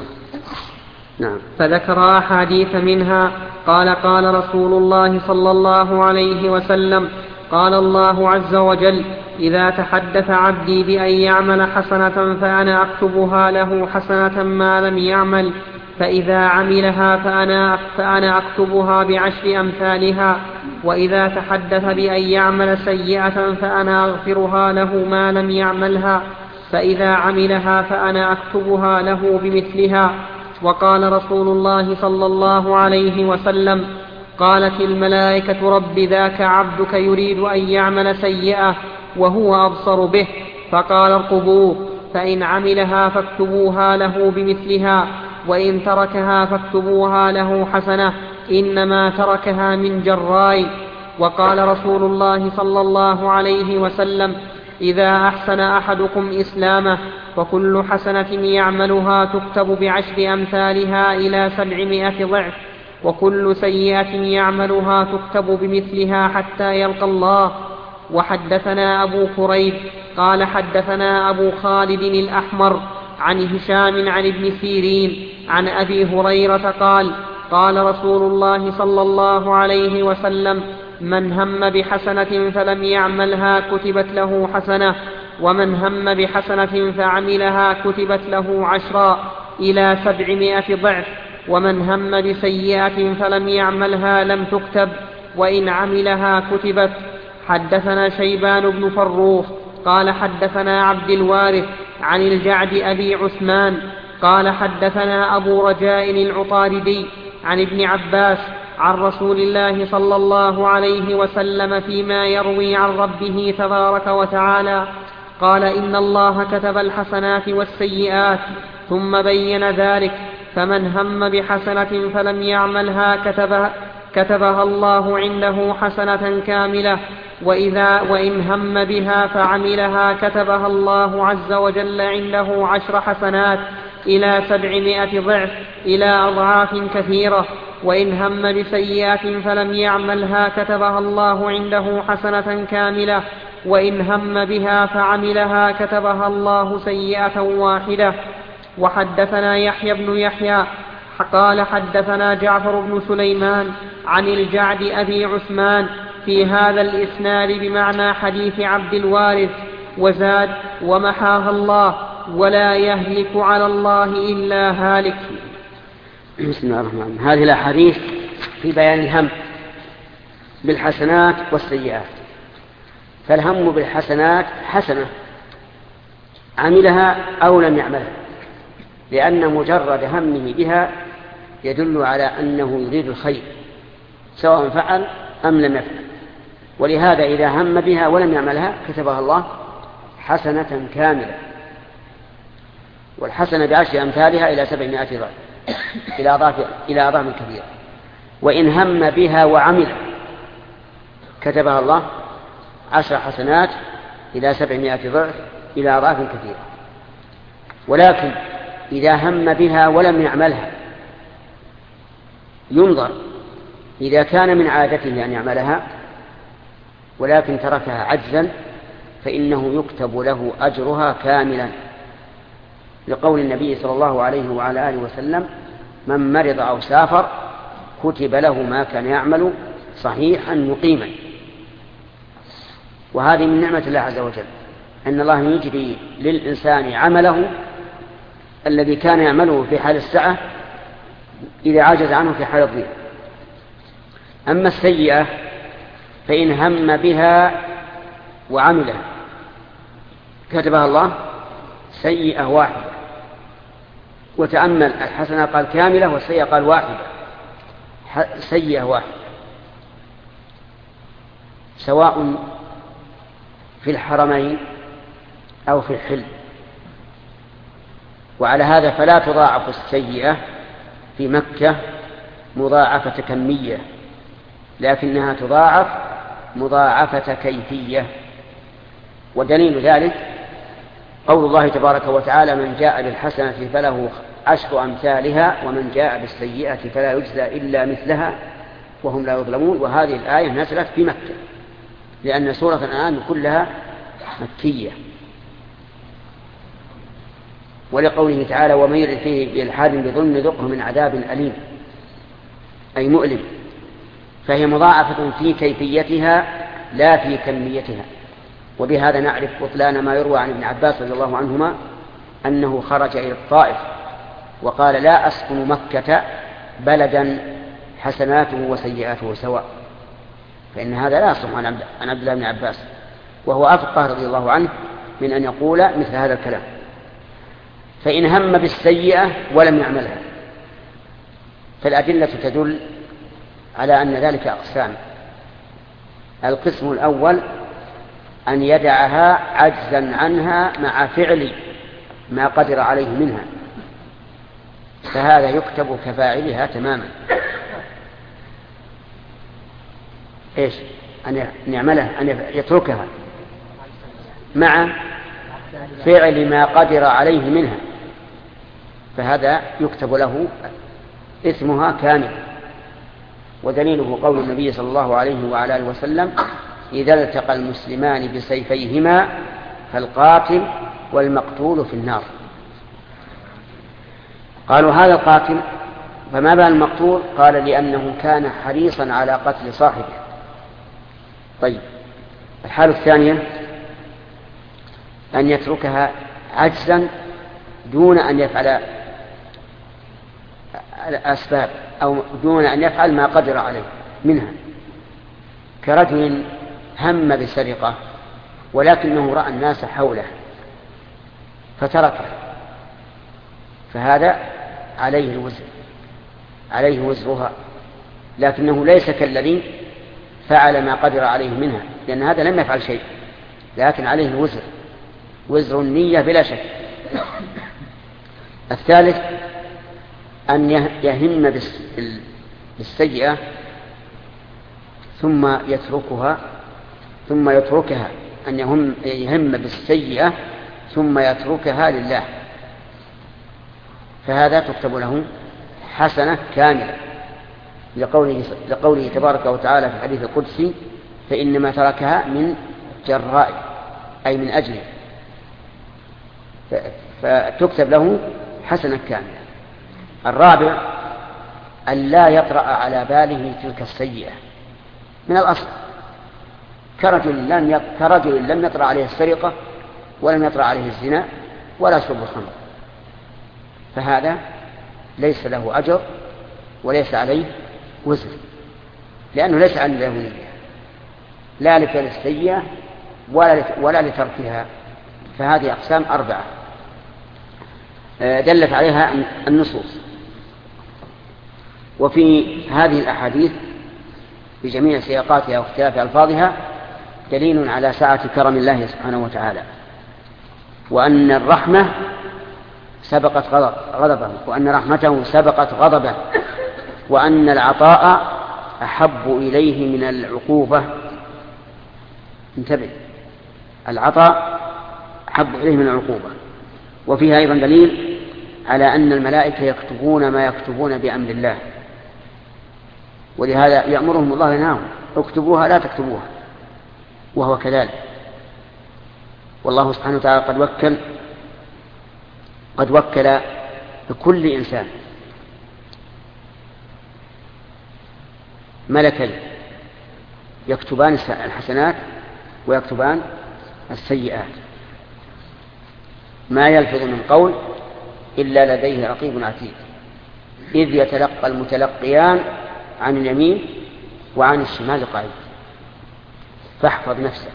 S1: نعم.
S3: فذكر أحاديث منها. قال قال رسول الله صلى الله عليه وسلم قال الله عز وجل إذا تحدث عبدي بأن يعمل حسنة فأنا أكتبها له حسنة ما لم يعمل فإذا عملها فأنا, فأنا أكتبها بعشر أمثالها وإذا تحدث بأن يعمل سيئة فأنا أغفرها له ما لم يعملها فإذا عملها فأنا أكتبها له بمثلها. وقال رسول الله صلى الله عليه وسلم قالت الملائكة رب ذاك عبدك يريد أن يعمل سيئة وهو أبصر به فقال ارقبوه فإن عملها فاكتبوها له بمثلها وإن تركها فاكتبوها له حسنة إنما تركها من جراي. وقال رسول الله صلى الله عليه وسلم إذا أحسن أحدكم إسلامه وكل حسنة يعملها تكتب بعشر أمثالها إلى سبعمائة ضعف وكل سيئة يعملها تكتب بمثلها حتى يلقى الله. وحدثنا أبو كريب قال حدثنا أبو خالد الأحمر عن هشام عن ابن سيرين عن أبي هريرة قال قال رسول الله صلى الله عليه وسلم من هم بحسنة فلم يعملها كتبت له حسنة ومن هم بحسنة فعملها كتبت له عشرا إلى سبعمائة ضعف ومن هم بسيئة فلم يعملها لم تكتب وإن عملها كتبت. حدثنا شيبان بن فروخ قال حدثنا عبد الوارث عن الجعد أبي عثمان قال حدثنا أبو رجاء العطاردي عن ابن عباس عن رسول الله صلى الله عليه وسلم فيما يروي عن ربه تبارك وتعالى قال إن الله كتب الحسنات والسيئات ثم بين ذلك فمن هم بحسنة فلم يعملها كتبها, كتبها الله عنده حسنة كاملة وإذا وإن هم بها فعملها كتبها الله عز وجل عنده عشر حسنات إلى سبعمائة ضعف إلى أضعاف كثيرة وإن هم بسيئة فلم يعملها كتبها الله عنده حسنة كاملة وإن هم بها فعملها كتبها الله سيئة واحدة. وحدثنا يحيى بن يحيى قال حدثنا جعفر بن سليمان عن الجعد أبي عثمان في هذا الإسناد بمعنى حديث عبد الوارث وزاد ومحاها الله ولا يهلك على الله إلا هالك.
S1: بسم الله الرحمن الرحيم. هذه الأحاديث في بيان الهم بالحسنات والسيئات. فالهم بالحسنات حسنة عملها أو لم يعملها لأن مجرد همه بها يدل على أنه يريد الخير سواء فعل أم لم يفعل ولهذا إذا هم بها ولم يعملها كتبها الله حسنة كاملة والحسنة بعشر أمثالها إلى سبعمائة ضعف إلى أضعاف إلى أضعاف كبيرة. وإن هم بها وعمل كتبها الله عشر حسنات إلى سبعمائة ضعف إلى أضعاف كثيرة. ولكن إذا هم بها ولم يعملها ينظر، إذا كان من عادته أن يعملها ولكن تركها عجزا فإنه يكتب له أجرها كاملا، لقول النبي صلى الله عليه وعلى آله وسلم: من مرض أو سافر كتب له ما كان يعمل صحيحا مقيما. وهذه من نعمة الله عز وجل، أن الله يجري للإنسان عمله الذي كان يعمله في حال السعة إذا عجز عنه في حال الضيق. أما السيئة فإن هم بها وعملها كتبها الله سيئة واحدة. وتأمل الحسنة قال كاملة والسيئة قال واحدة، سيئة واحدة، سواء في الحرمين أو في الحل. وعلى هذا فلا تضاعف السيئة في مكة مضاعفة كمية، لكنها تضاعف مضاعفة كيفية. ودليل ذلك قول الله تبارك وتعالى: من جاء بالحسنة فله عشر أمثالها ومن جاء بالسيئة فلا يجزى إلا مثلها وهم لا يظلمون. وهذه الآية نزلت في مكة لأن سورة الأنعام كلها مكية. ولقوله تعالى: ومن يرد فيه بإلحاد بظلم ذقه من عذاب أليم، أي مؤلم. فهي مضاعفة في كيفيتها لا في كميتها. وبهذا نعرف بطلان ما يروى عن ابن عباس رضي الله عنهما أنه خرج إلى الطائف وقال: لا أسكن مكة بلدا حسناته وسيئاته سواء. فإن هذا لا يصح عن عبد الله بن عباس، وهو أفقه رضي الله عنه من أن يقول مثل هذا الكلام. فإن هم بالسيئة ولم يعملها فالأدلة تدل على أن ذلك أقسام. القسم الأول أن يدعها عجزا عنها مع فعل ما قدر عليه منها، فهذا يكتب كفاعلها تماما. إيش؟ أن يعملها، أن يتركها مع فعل ما قدر عليه منها، فهذا يكتب له اسمها كامل. ودليله قول النبي صلى الله عليه وعلى آله وسلم: إذا التقى المسلمان بسيفيهما فالقاتل والمقتول في النار. قالوا: هذا القاتل، فما بال المقتول؟ قال: لأنه كان حريصا على قتل صاحبه. طيب، الحالة الثانية أن يتركها عجزا دون أن يفعل الأسباب أو دون أن يفعل ما قدر عليه منها، كرجل هم بسرقة ولكنه رأى الناس حوله فتركه، فهذا عليه الوزر، عليه وزرها، لكنه ليس كالذي فعل ما قدر عليه منها، لأن هذا لم يفعل شيء، لكن عليه الوزر، وزر النية بلا شك. الثالث أن يهم بالسيئة ثم يتركها ثم يتركها أن يهم, يهم بالسيئة ثم يتركها لله، فهذا تكتب له حسنة كاملة، لقوله, لقوله تبارك وتعالى في الحديث القدسي: فإنما تركها من جراء، أي من أجله، فتكتب له حسنة كاملة. الرابع أن لا يطرأ على باله تلك السيئة من الأصل، كرجل لم كرجل لم يطرأ عليه السرقة ولم يطرأ عليه الزنا ولا شرب الخمر، فهذا ليس له أجر وليس عليه وزر، لأنه ليس عن له نية لا لفعل السيئة ولا لتركها. فهذه أقسام أربعة دلت عليها النصوص. وفي هذه الأحاديث بجميع سياقاتها واختلاف ألفاظها دليل على سعة كرم الله سبحانه وتعالى، وأن الرحمة سبقت غضبه، وأن رحمته سبقت غضبه، وأن العطاء أحب إليه من العقوبة. انتبه، العطاء أحب إليه من العقوبة. وفيها أيضا دليل على أن الملائكة يكتبون ما يكتبون بأمر الله، ولهذا يأمرهم الله ينهاهم: اكتبوها لا تكتبوها، وهو كذلك. والله سبحانه وتعالى قد وكل قد وكل بكل إنسان ملكين يكتبان الحسنات ويكتبان السيئات، ما يلفظ من قول إلا لديه رقيب عتيد، إذ يتلقى المتلقيان عن اليمين وعن الشمال قعيد. فاحفظ نفسك.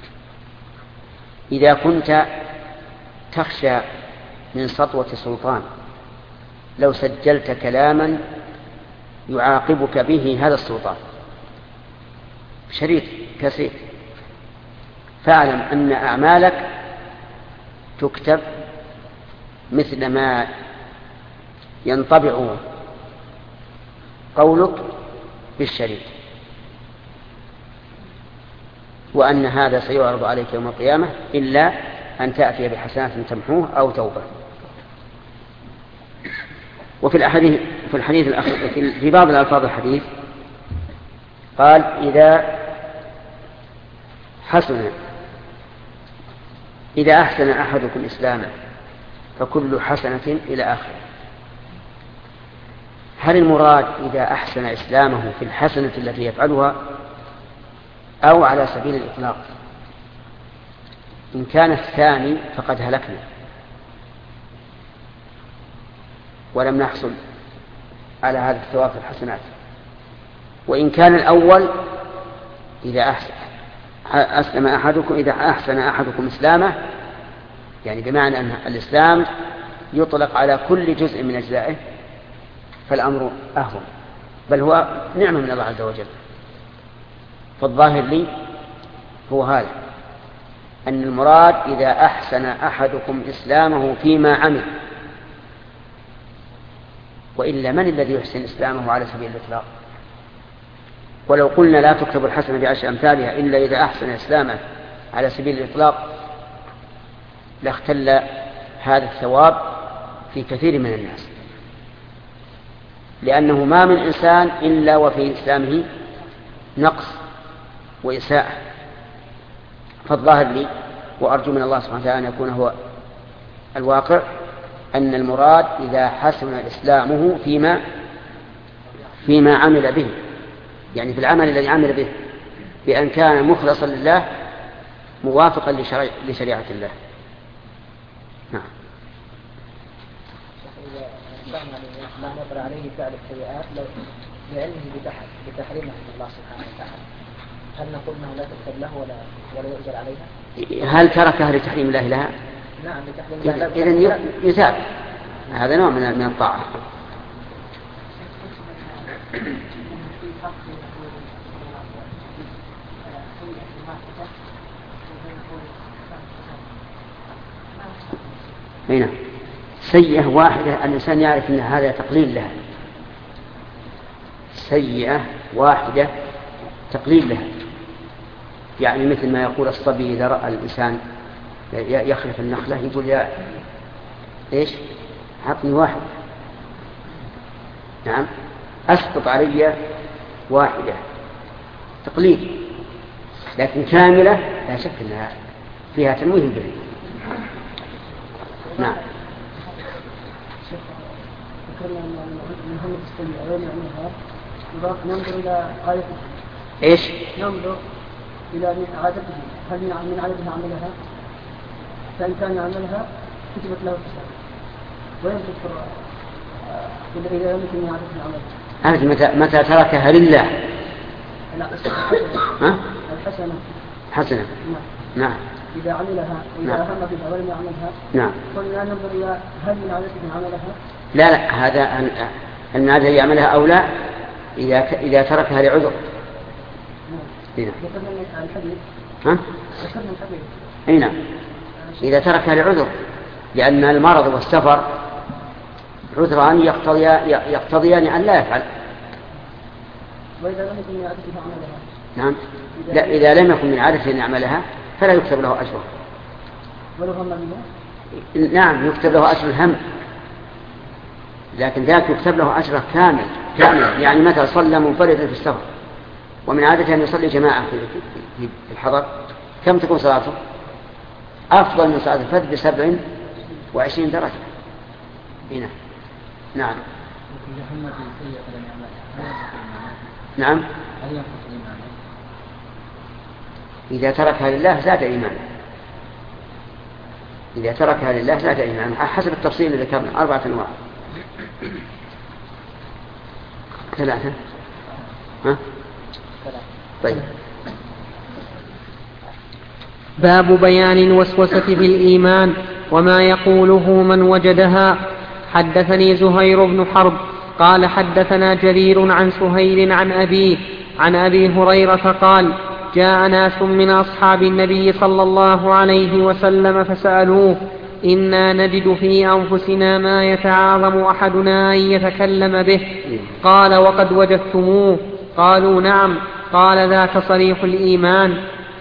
S1: إذا كنت تخشى من سطوة سلطان لو سجلت كلاما يعاقبك به هذا السلطان شريط كاسيت، فاعلم أن أعمالك تكتب مثل ما ينطبع قولك بالشريط، وأن هذا سيعرض عليك يوم القيامة إلا أن تأتي بحسنات تمحوه أو توبة. وفي الحديث في الحديث الأخير في بعض الألفاظ الحديث قال: إذا حسن إذا أحسن أحدكم إسلامه فكل حسنة إلى آخره. هل المراد إذا أحسن إسلامه في الحسنة التي يفعلها أو على سبيل الإطلاق؟ إن كان الثاني فقد هلكنا ولم نحصل على هذا الثواب في الحسنات، وإن كان الأول إذا أحسن أسلم أحدكم إذا أحسن أحدكم إسلامه، يعني بمعنى أن الإسلام يطلق على كل جزء من أجزائه، فالأمر أهون، بل هو نعمة من الله عز وجل. فالظاهر لي هو هذا، أن المراد إذا أحسن أحدكم إسلامه فيما عمل، وإلا من الذي يحسن إسلامه على سبيل الإطلاق؟ ولو قلنا لا تكتب الحسنة بعشر أمثالها إلا إذا أحسن إسلامه على سبيل الإطلاق لاختل هذا الثواب في كثير من الناس، لأنه ما من إنسان إلا وفي إسلامه نقص وإساءة. فالظاهر لي وأرجو من الله سبحانه وتعالى أن يكون هو الواقع أن المراد إذا حسن إسلامه فيما فيما عمل به، يعني في العمل الذي عمل به، بأن كان مخلصا لله موافقا لشريعة, لشريعة الله. نعم.
S4: لا نقر عليه فعل السيئات لو لعلمه بتحريمه الله سبحانه وتعالى، هل نقول انه لا تكتب له ولا ولا يؤجر عليها؟
S1: هل تركها لتحريم الله لها؟
S4: نعم لتحريم الله.
S1: إذن يثاب، هذا نوع من من الطاعة. هنا سيئة واحدة الإنسان يعرف أن هذا تقليل لها، سيئة واحدة تقليل لها، يعني مثل ما يقول الصبي إذا رأى الإنسان يخلف النخلة يقول يا إيش عطني واحد. نعم، أسقط علي واحدة تقليل، لكن كاملة لا شك أنها فيها تنويه به. نعم.
S2: ننظر إلى عادته.
S1: إيش؟
S2: ننظر إلى عادته، هل من عادته عملها؟ فإن كان يعملها كتبت له الحسنة، وين تذكر إذا لم يكن من عادته عملها؟
S1: أنت متى متى تركها لله؟
S2: لا
S1: ها؟
S2: الحسنة.
S1: حسنة.
S2: نعم.
S1: نعم.
S2: إذا عملها وإذا
S1: نعم.
S2: هم بها ولم يعملها.
S1: نعم.
S2: قلنا ننظر إلى هل من عادته عملها؟
S1: لا لا، هذا أن عادته يعملها أو لا إذا إذا تركها لعذر.
S2: نعم. ذكرنا الحديث.
S1: ها؟
S2: ذكرنا الحديث.
S1: أي نعم. إذا تركها لعذر، لأن المرض والسفر عذران يقتضيان يقتضيان أن لا يفعل،
S2: وإذا لم يكن من عادته عملها.
S1: نعم. لا، إذا لم يكن من عادته أن يعملها فلا يكتب له أجره.
S2: ولو هم بها؟
S1: نعم، يكتب له أجر الهم، لكن ذاك يكتب له أجره كامل كامل. يعني متى صلى منفردا في السفر ومن عادته أن يصلي جماعة في الحضر، كم تكون صلاته؟ أفضل من صلاة الفجر بسبع وعشرين درجة. هنا. نعم. نعم. إذا تركها لله زاد إيمانه. إذا تركها لله زاد إيمانه حسب التفصيل اللي ذكرنا. أربعة أنواع. ثلاثة. ها؟ طيب.
S3: باب بيان الوسوسة في الإيمان وما يقوله من وجدها. حدثني زهير بن حرب قال حدثنا جرير عن سهيل عن أبيه عن أبي هريرة قال جاء ناس من أصحاب النبي صلى الله عليه وسلم فسألوه إنا نجد في أنفسنا ما يتعاظم أحدنا أن يتكلم به. قال وقد وجدتموه؟ قالوا نعم. قال ذاك صريح الإيمان.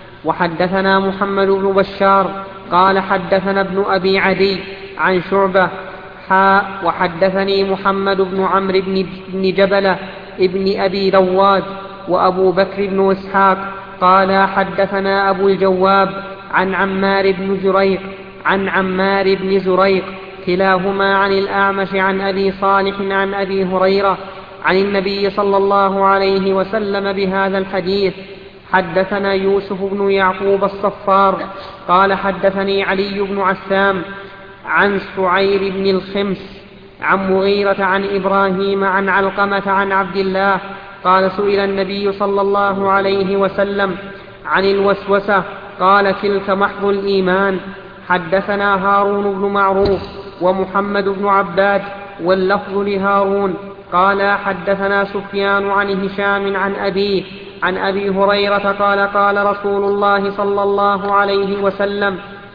S3: وحدثنا محمد بن بشار قال حدثنا ابن أبي عدي عن شعبة حاء وحدثني محمد بن عمرو بن جبلة ابن أبي رواد وأبو بكر بن إسحاق قال حدثنا أبو الجواب عن عمار بن زريق عن عمار بن زريق كلاهما عن الأعمش عن أبي صالح عن أبي هريرة عن النبي صلى الله عليه وسلم بهذا الحديث. حدثنا يوسف بن يعقوب الصفار قال حدثني علي بن عسام عن سعير بن الخمس عن مغيرة عن إبراهيم عن علقمة عن عبد الله قال سئل النبي صلى الله عليه وسلم عن الوسوسة قال تلك محض الإيمان. حدثنا هارون بن معروف ومحمد بن عباد واللفظ لهارون قال حدثنا سفيان عن هشام عن أبيه عن أبي هريرة قال قال رسول الله صلى الله عليه وسلم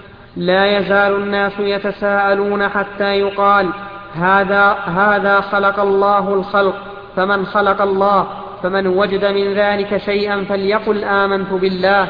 S3: لا يزال الناس يتساءلون حتى يقال هذا هذا خلق الله الخلق فمن خلق الله فمن وجد من ذلك شيئا فليقل آمنت بالله.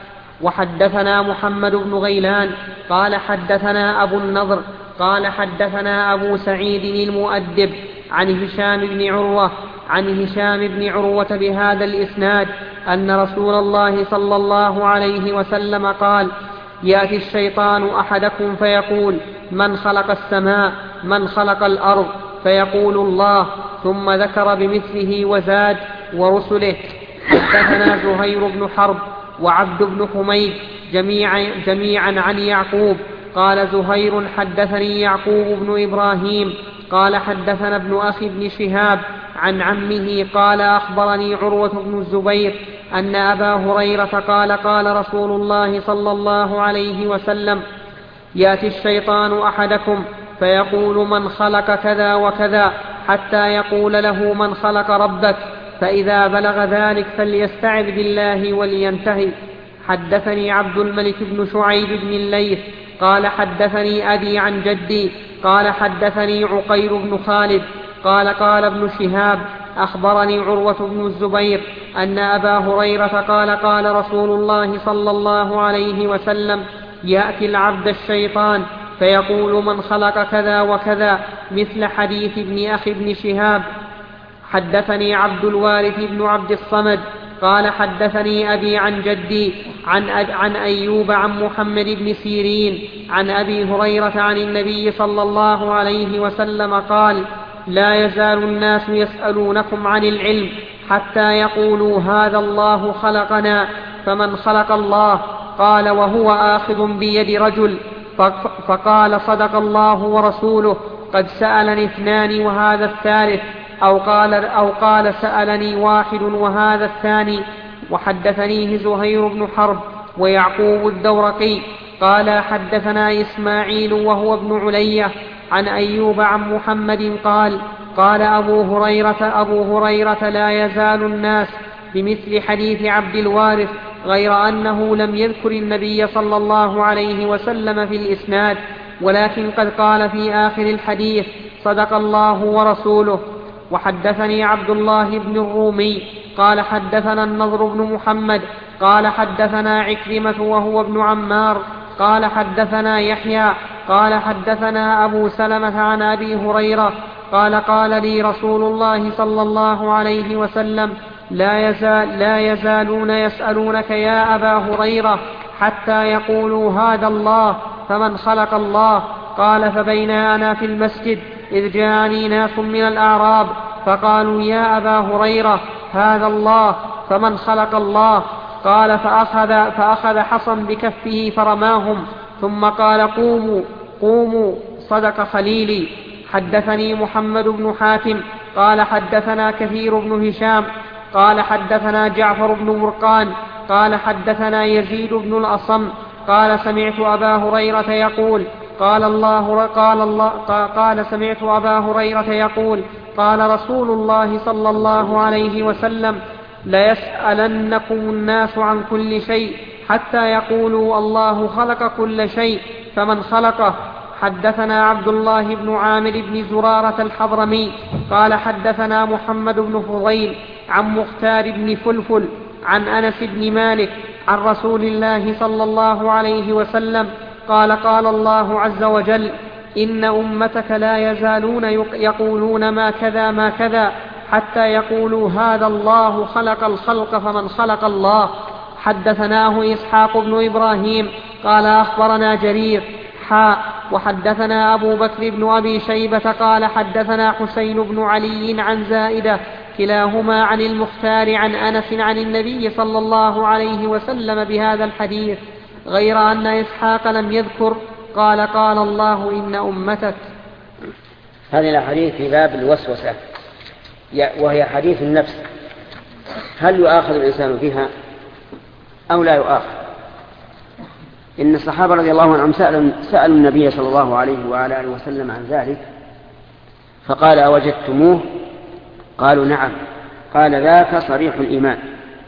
S3: وحدثنا محمد بن غيلان قال حدثنا أبو النضر قال حدثنا أبو سعيد المؤدب عن هشام بن عروة عن هشام بن عروة بهذا الإسناد أن رسول الله صلى الله عليه وسلم قال يأتي الشيطان أحدكم فيقول من خلق السماء من خلق الأرض فيقول الله ثم ذكر بمثله وزاد ورسله. حدثنا زهير بن حرب وعبد بن حميد جميعا, جميعا عن يعقوب قال زهير حدثني يعقوب بن إبراهيم قال حدثنا ابن أخي بن شهاب عن عمه قال أخبرني عروة بن الزبير أن أبا هريرة قال قال رسول الله صلى الله عليه وسلم يأتي الشيطان أحدكم فيقول من خلق كذا وكذا حتى يقول له من خلق ربك فإذا بلغ ذلك فليستعذ بالله ولينتهي. حدثني عبد الملك بن شعيب بن الليث قال حدثني أبي عن جدي قال حدثني عقير بن خالد قال قال ابن شهاب أخبرني عروة بن الزبير أن أبا هريرة قال قال رسول الله صلى الله عليه وسلم يأتي العبد الشيطان فيقول من خلق كذا وكذا مثل حديث ابن أخي بن شهاب. حدثني عبد الوارث بن عبد الصمد قال حدثني أبي عن جدي عن, عن أيوب عن محمد بن سيرين عن أبي هريرة عن النبي صلى الله عليه وسلم قال لا يزال الناس يسألونكم عن العلم حتى يقولوا هذا الله خلقنا فمن خلق الله قال وهو آخذ بيد رجل فقال صدق الله ورسوله قد سألني اثنان وهذا الثالث أو قال, أو قال سألني واحد وهذا الثاني. وحدثنيه زهير بن حرب ويعقوب الدورقي قال حدثنا إسماعيل وهو ابن علية عن أيوب عن محمد قال قال أبو هريرة أبو هريرة لا يزال الناس بمثل حديث عبد الوارث غير أنه لم يذكر النبي صلى الله عليه وسلم في الإسناد ولكن قد قال في آخر الحديث صدق الله ورسوله. وحدثني عبد الله بن الرومي قال حدثنا النضر بن محمد قال حدثنا عكرمة وهو ابن عمار قال حدثنا يحيى قال حدثنا أبو سلمة عن أبي هريرة قال قال لي رسول الله صلى الله عليه وسلم لا, يزال لا يزالون يسألونك يا أبا هريرة حتى يقولوا هذا الله فمن خلق الله. قال فبين أنا في المسجد إذ جاءني ناس من الأعراب فقالوا يا أبا هريرة هذا الله فمن خلق الله. قال فأخذ, فأخذ حصا بكفه فرماهم ثم قال قوموا قوموا صدق خليلي. حدثني محمد بن حاتم قال حدثنا كثير بن هشام قال حدثنا جعفر بن مرقان قال حدثنا يزيد بن الأصم قال سمعت أبا هريرة يقول قال الله قال الله قال سمعت أبا هريرة يقول قال رسول الله صلى الله عليه وسلم ليسألنكم الناس عن كل شيء حتى يقولوا الله خلق كل شيء فمن خلقه. حدثنا عبد الله بن عامر بن زرارة الحضرمي قال حدثنا محمد بن فضيل عن مختار بن فلفل عن أنس بن مالك عن رسول الله صلى الله عليه وسلم قال قال الله عز وجل إن أمتك لا يزالون يقولون ما كذا ما كذا حتى يقولوا هذا الله خلق الخلق فمن خلق الله. حدثناه إسحاق بن إبراهيم قال أخبرنا جرير حاء وحدثنا أبو بكر بن أبي شيبة قال حدثنا حسين بن علي عن زائدة كلاهما عن المختار عن أنس عن النبي صلى الله عليه وسلم بهذا الحديث غير أن إسحاق لم يذكر قال قال الله إن أمتك.
S1: هذه الحديث في باب الوسوسة وهي حديث النفس، هل يؤاخذ الإنسان بها أو لا يؤاخذ؟ إن الصحابة رضي الله عنهم سألوا, سألوا النبي صلى الله عليه وعلى آله وسلم عن ذلك فقال أوجدتموه؟ قالوا نعم. قال ذاك صريح الإيمان.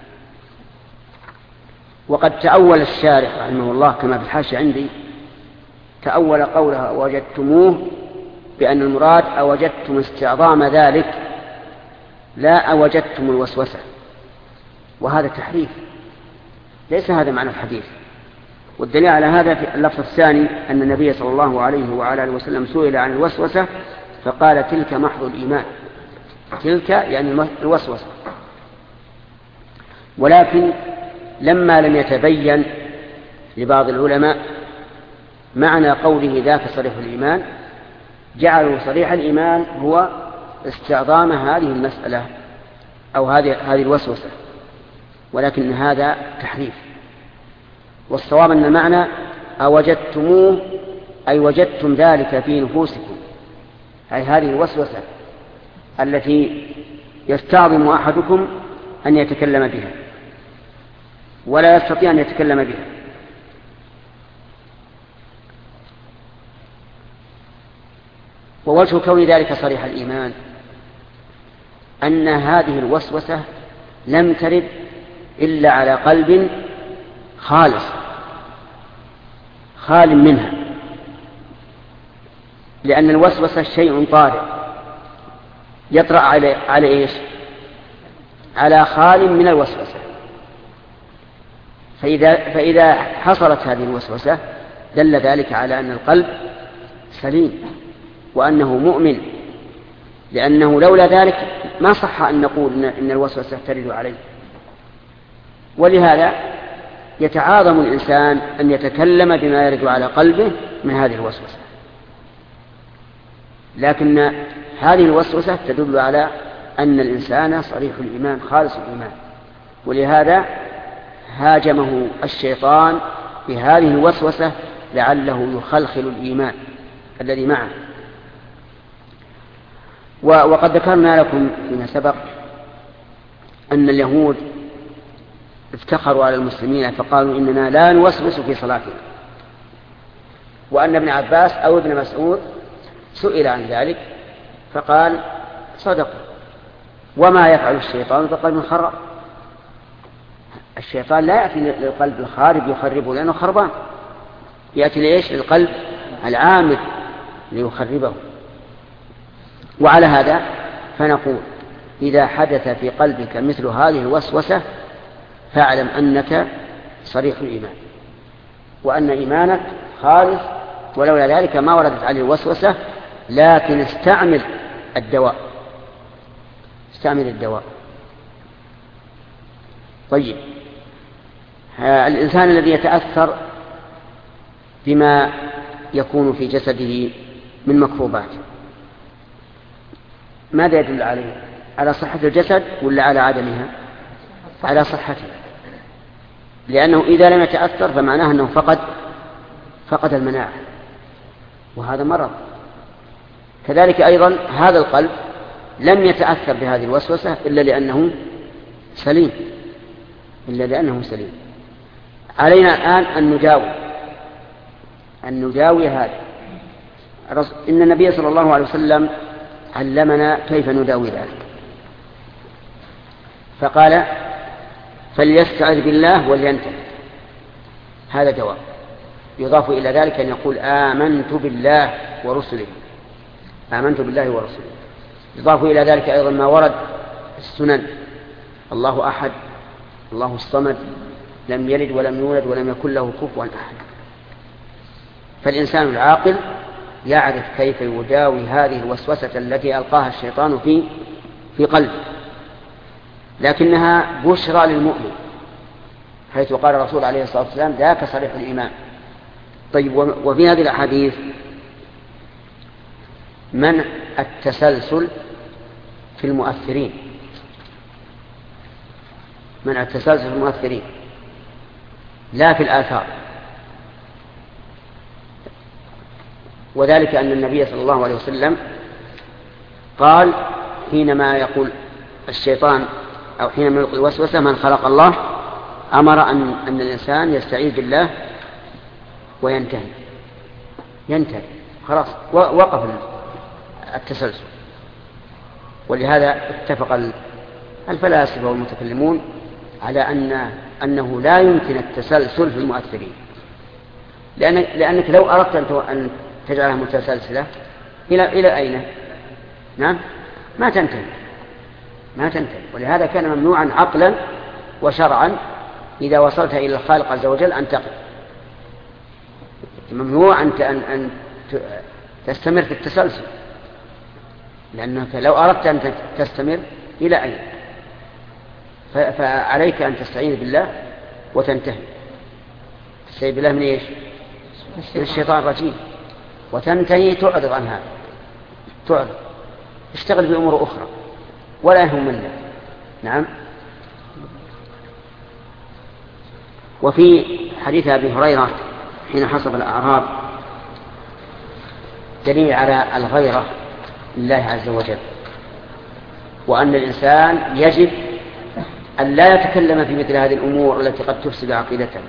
S1: وقد تأول الشارح رحمه الله كما في الحاشية عندي تأول قولها أوجدتموه بأن المراد أوجدتم استعظام ذلك لا أوجدتم الوسوسة، وهذا تحريف، ليس هذا معنى الحديث. والدليل على هذا في اللفظ الثاني أن النبي صلى الله عليه وعلى آله وسلم سئل عن الوسوسة فقال تلك محض الإيمان، تلك يعني الوسوسة. ولكن لما لم يتبين لبعض العلماء معنى قوله ذاك صريح الإيمان جعلوا صريح الإيمان هو استعظام هذه المسألة أو هذه هذه الوسوسة، ولكن هذا تحريف. والصواب أن المعنى أوجدتموه أي وجدتم ذلك في نفوسكم، أي هذه الوسوسة التي يستعظم أحدكم أن يتكلم بها ولا يستطيع أن يتكلم بها. ووجه كون ذلك صريح الإيمان أن هذه الوسوسة لم ترد إلا على قلب خالص خال منها، لأن الوسوسة شيء طارئ يطرأ على على إيش؟ على خال من الوسوسة. فإذا, فإذا حصلت هذه الوسوسة دل ذلك على أن القلب سليم وأنه مؤمن، لأنه لولا ذلك ما صح أن نقول إن الوسوسة ترد عليه. ولهذا يتعاظم الإنسان أن يتكلم بما يرد على قلبه من هذه الوسوسة، لكن هذه الوسوسة تدل على أن الإنسان صريح الإيمان خالص الإيمان، ولهذا هاجمه الشيطان بهذه الوسوسة لعله يخلخل الإيمان الذي معه. وقد ذكرنا لكم فيما سبق أن اليهود افتخروا على المسلمين فقالوا إننا لا نوسوس في صلاتنا، وأن ابن عباس أو ابن مسعود سئل عن ذلك فقال صدقوا، وما يفعل الشيطان بقلب خرب. الشيطان لا يأتي للقلب الخارب يخربه لأنه خربان، يأتي لإيش؟ للقلب العامل ليخربه. وعلى هذا فنقول إذا حدث في قلبك مثل هذه الوسوسة فاعلم أنك صريح الإيمان وأن إيمانك خالص، ولولا ذلك ما وردت عليه الوسوسة، لكن استعمل الدواء استعمل الدواء. طيب، الإنسان الذي يتأثر بما يكون في جسده من مكروبات ماذا يدل عليه؟ على صحة الجسد ولا على عدمها؟ على صحته، لأنه إذا لم يتأثر فمعناه أنه فقد فقد المناعة، وهذا مرض. كذلك أيضا هذا القلب لم يتأثر بهذه الوسوسة إلا لأنه سليم إلا لأنه سليم. علينا الآن أن نداوي أن نداوي هذا. إن النبي صلى الله عليه وسلم علمنا كيف نداوي ذلك، فقال فليستعذ بالله ولينتهي. هذا دواء. يضاف إلى ذلك أن يقول آمنت بالله ورسله آمنت بالله ورسله. يضاف إلى ذلك أيضا ما ورد السنن: الله أحد، الله الصمد، لم يلد ولم يولد ولم يكن له كفوا أحد. فالإنسان العاقل يعرف كيف يداوي هذه الوسوسة التي ألقاها الشيطان في في قلبه، لكنها بشرى للمؤمن، حيث قال الرسول عليه الصلاة والسلام ذاك صريح الإيمان. طيب، وفي هذه الأحاديث منع التسلسل في المؤثرين منع التسلسل في المؤثرين لا في الآثار، وذلك أن النبي صلى الله عليه وسلم قال حينما يقول الشيطان أو حينما يلقي الوسوسة من خلق الله، أمر أن, أن الإنسان يستعيذ بالله وينتهي ينتهي خلاص، وقف التسلسل. ولهذا اتفق الفلاسفة والمتكلمون على أن أنه لا يمكن التسلسل في المؤثرين، لأن لأنك لو أردت أن تجعلها متسلسلة إلى إلى أين؟ نعم، ما تنتهي ما تنتهي. ولهذا كان ممنوعا عقلا وشرعا إذا وصلت إلى الخالق عز وجل أن تقف. ممنوع أن أن تستمر في التسلسل، لأنك لو أردت أن تستمر إلى أين؟ فعليك أن تستعين بالله وتنتهي. تستعين بالله من إيش؟ من الشيطان الرجيم، وتنتهي تعرض عن هذا، تعرض اشتغل بأمور أخرى ولا يهمنا. نعم. وفي حديث أبي هريرة حين حصب الأعراب دليل على الغيرة لله عز وجل، وأن الإنسان يجب أن لا يتكلم في مثل هذه الأمور التي قد تفسد عقيدته.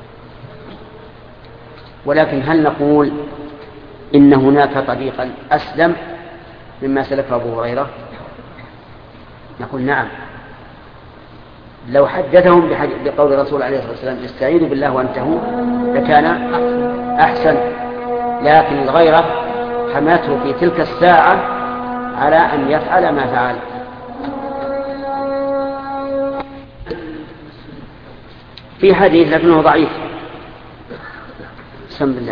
S1: ولكن هل نقول إن هناك طريقا أسلم مما سلكه أبو هريرة؟ نقول نعم. لو حدثهم بقول الرسول عليه الصلاة والسلام استعيذوا بالله وانتهوا لكان أحسن، لكن الغيرة حملته في تلك الساعة على أن يفعل ما فعل. في حديث لكنه ضعيف. بسم الله.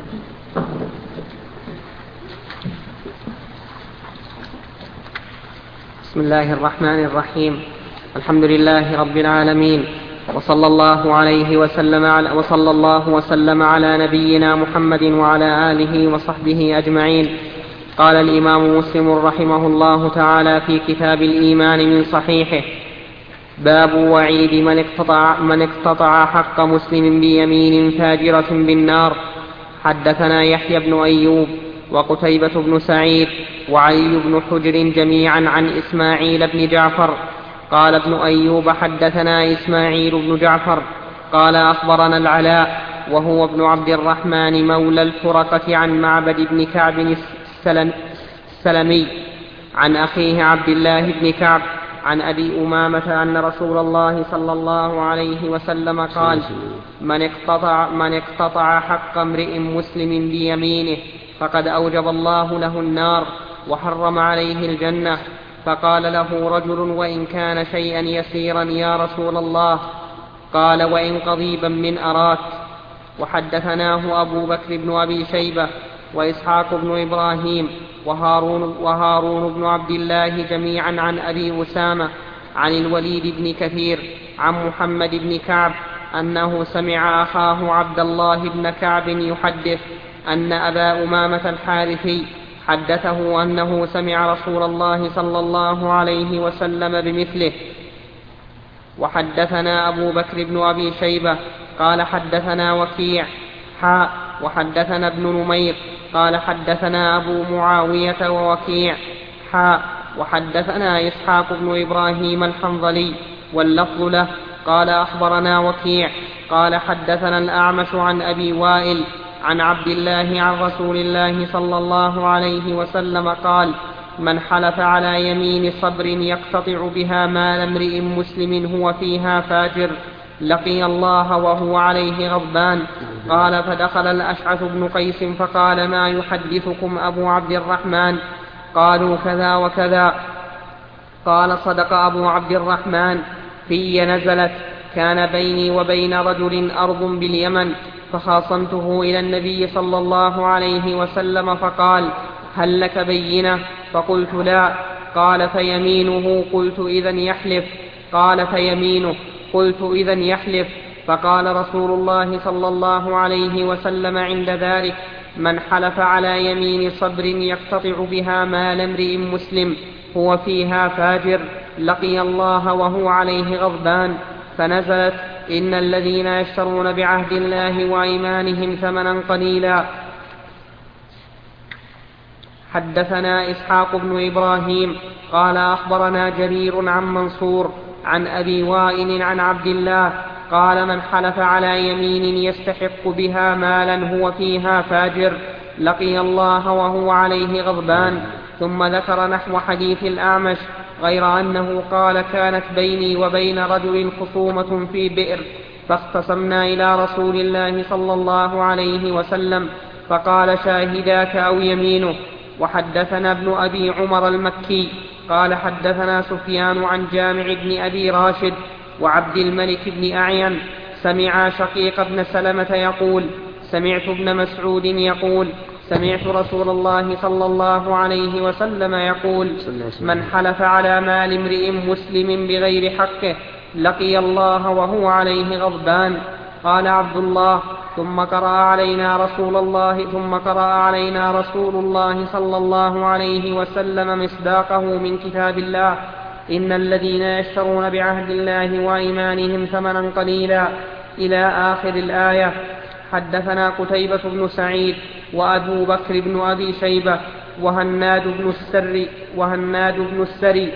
S3: بسم الله الرحمن الرحيم. الحمد لله رب العالمين، وصلى الله عليه وسلم على وصلى الله وسلم على نبينا محمد وعلى آله وصحبه أجمعين. قال الإمام مسلم رحمه الله تعالى في كتاب الإيمان من صحيحه: باب وعيد من اقتطع, من اقتطع حق مسلم بيمين فاجرة بالنار. حدثنا يحيى بن أيوب وقتيبة بن سعيد وعلي بن حجر جميعا عن إسماعيل بن جعفر. قال ابن أيوب حدثنا إسماعيل بن جعفر قال أخبرنا العلاء وهو ابن عبد الرحمن مولى الفرقة عن معبد بن كعب السلمي عن أخيه عبد الله بن كعب عن أبي أمامة أن رسول الله صلى الله عليه وسلم قال: من اقتطع, من اقتطع حق امرئ مسلم بيمينه فقد أوجب الله له النار وحرم عليه الجنة. فقال له رجل: وإن كان شيئا يسيرا يا رسول الله. قال: وإن قضيبا من أراك. وحدثناه أبو بكر بن أبي شيبة وإسحاق بن إبراهيم وهارون, وهارون بن عبد الله جميعا عن أبي أسامة عن الوليد بن كثير عن محمد بن كعب أنه سمع أخاه عبد الله بن كعب يحدث أن أبا أمامة الحارثي حدثه أنه سمع رسول الله صلى الله عليه وسلم بمثله. وحدثنا أبو بكر بن أبي شيبة قال حدثنا وكيع حاء وحدثنا ابن نمير قال حدثنا أبو معاوية ووكيع حاء وحدثنا إسحاق بن إبراهيم الحنظلي واللفظ له قال أخبرنا وكيع قال حدثنا الأعمش عن أبي وائل عن عبد الله عن رسول الله صلى الله عليه وسلم قال: من حلف على يمين صبر يقتطع بها مال امرئ مسلم هو فيها فاجر لقي الله وهو عليه غضبان. قال: فدخل الأشعث بن قيس فقال: ما يحدثكم أبو عبد الرحمن؟ قالوا: كذا وكذا. قال: صدق أبو عبد الرحمن، في نزلت كان بيني وبين رجل أرض باليمن فخاصمته إلى النبي صلى الله عليه وسلم فقال: هل لك بينة؟ فقلت: لا. قال: فيمينه؟ قلت: إذن يحلف. قال: فيمينه؟ قلت: إذن يحلف. فقال رسول الله صلى الله عليه وسلم عند ذلك: من حلف على يمين صبر يقتطع بها مال امرئ مسلم هو فيها فاجر لقي الله وهو عليه غضبان. فنزلت: إن الذين يشترون بعهد الله وأيمانهم ثمنا قليلا. حدثنا إسحاق بن إبراهيم قال أخبرنا جرير عن منصور عن أبي وائل عن عبد الله قال: من حلف على يمين يستحق بها مالا هو فيها فاجر لقي الله وهو عليه غضبان. ثم ذكر نحو حديث الأعمش غير أنه قال: كانت بيني وبين رجل خصومة في بئر فاختصمنا إلى رسول الله صلى الله عليه وسلم فقال: شاهداك أو يمينه. وحدثنا ابن أبي عمر المكي قال حدثنا سفيان عن جامع بن أبي راشد وعبد الملك بن أعين سمع شقيق بن سلمة يقول: سمعت ابن مسعود يقول: سمعت رسول الله صلى الله عليه وسلم يقول: من حلف على مال امرئ مسلم بغير حقه لقي الله وهو عليه غضبان. قال عبد الله: ثم قرأ علينا رسول الله ثم قرأ علينا رسول الله صلى الله عليه وسلم مصداقه من كتاب الله: إن الذين يشترون بعهد الله وأيمانهم ثمنا قليلا إلى آخر الآية. حدثنا قتيبة بن سعيد وأبو بكر بن أبي شيبة وهناد بن السري وهناد بن السري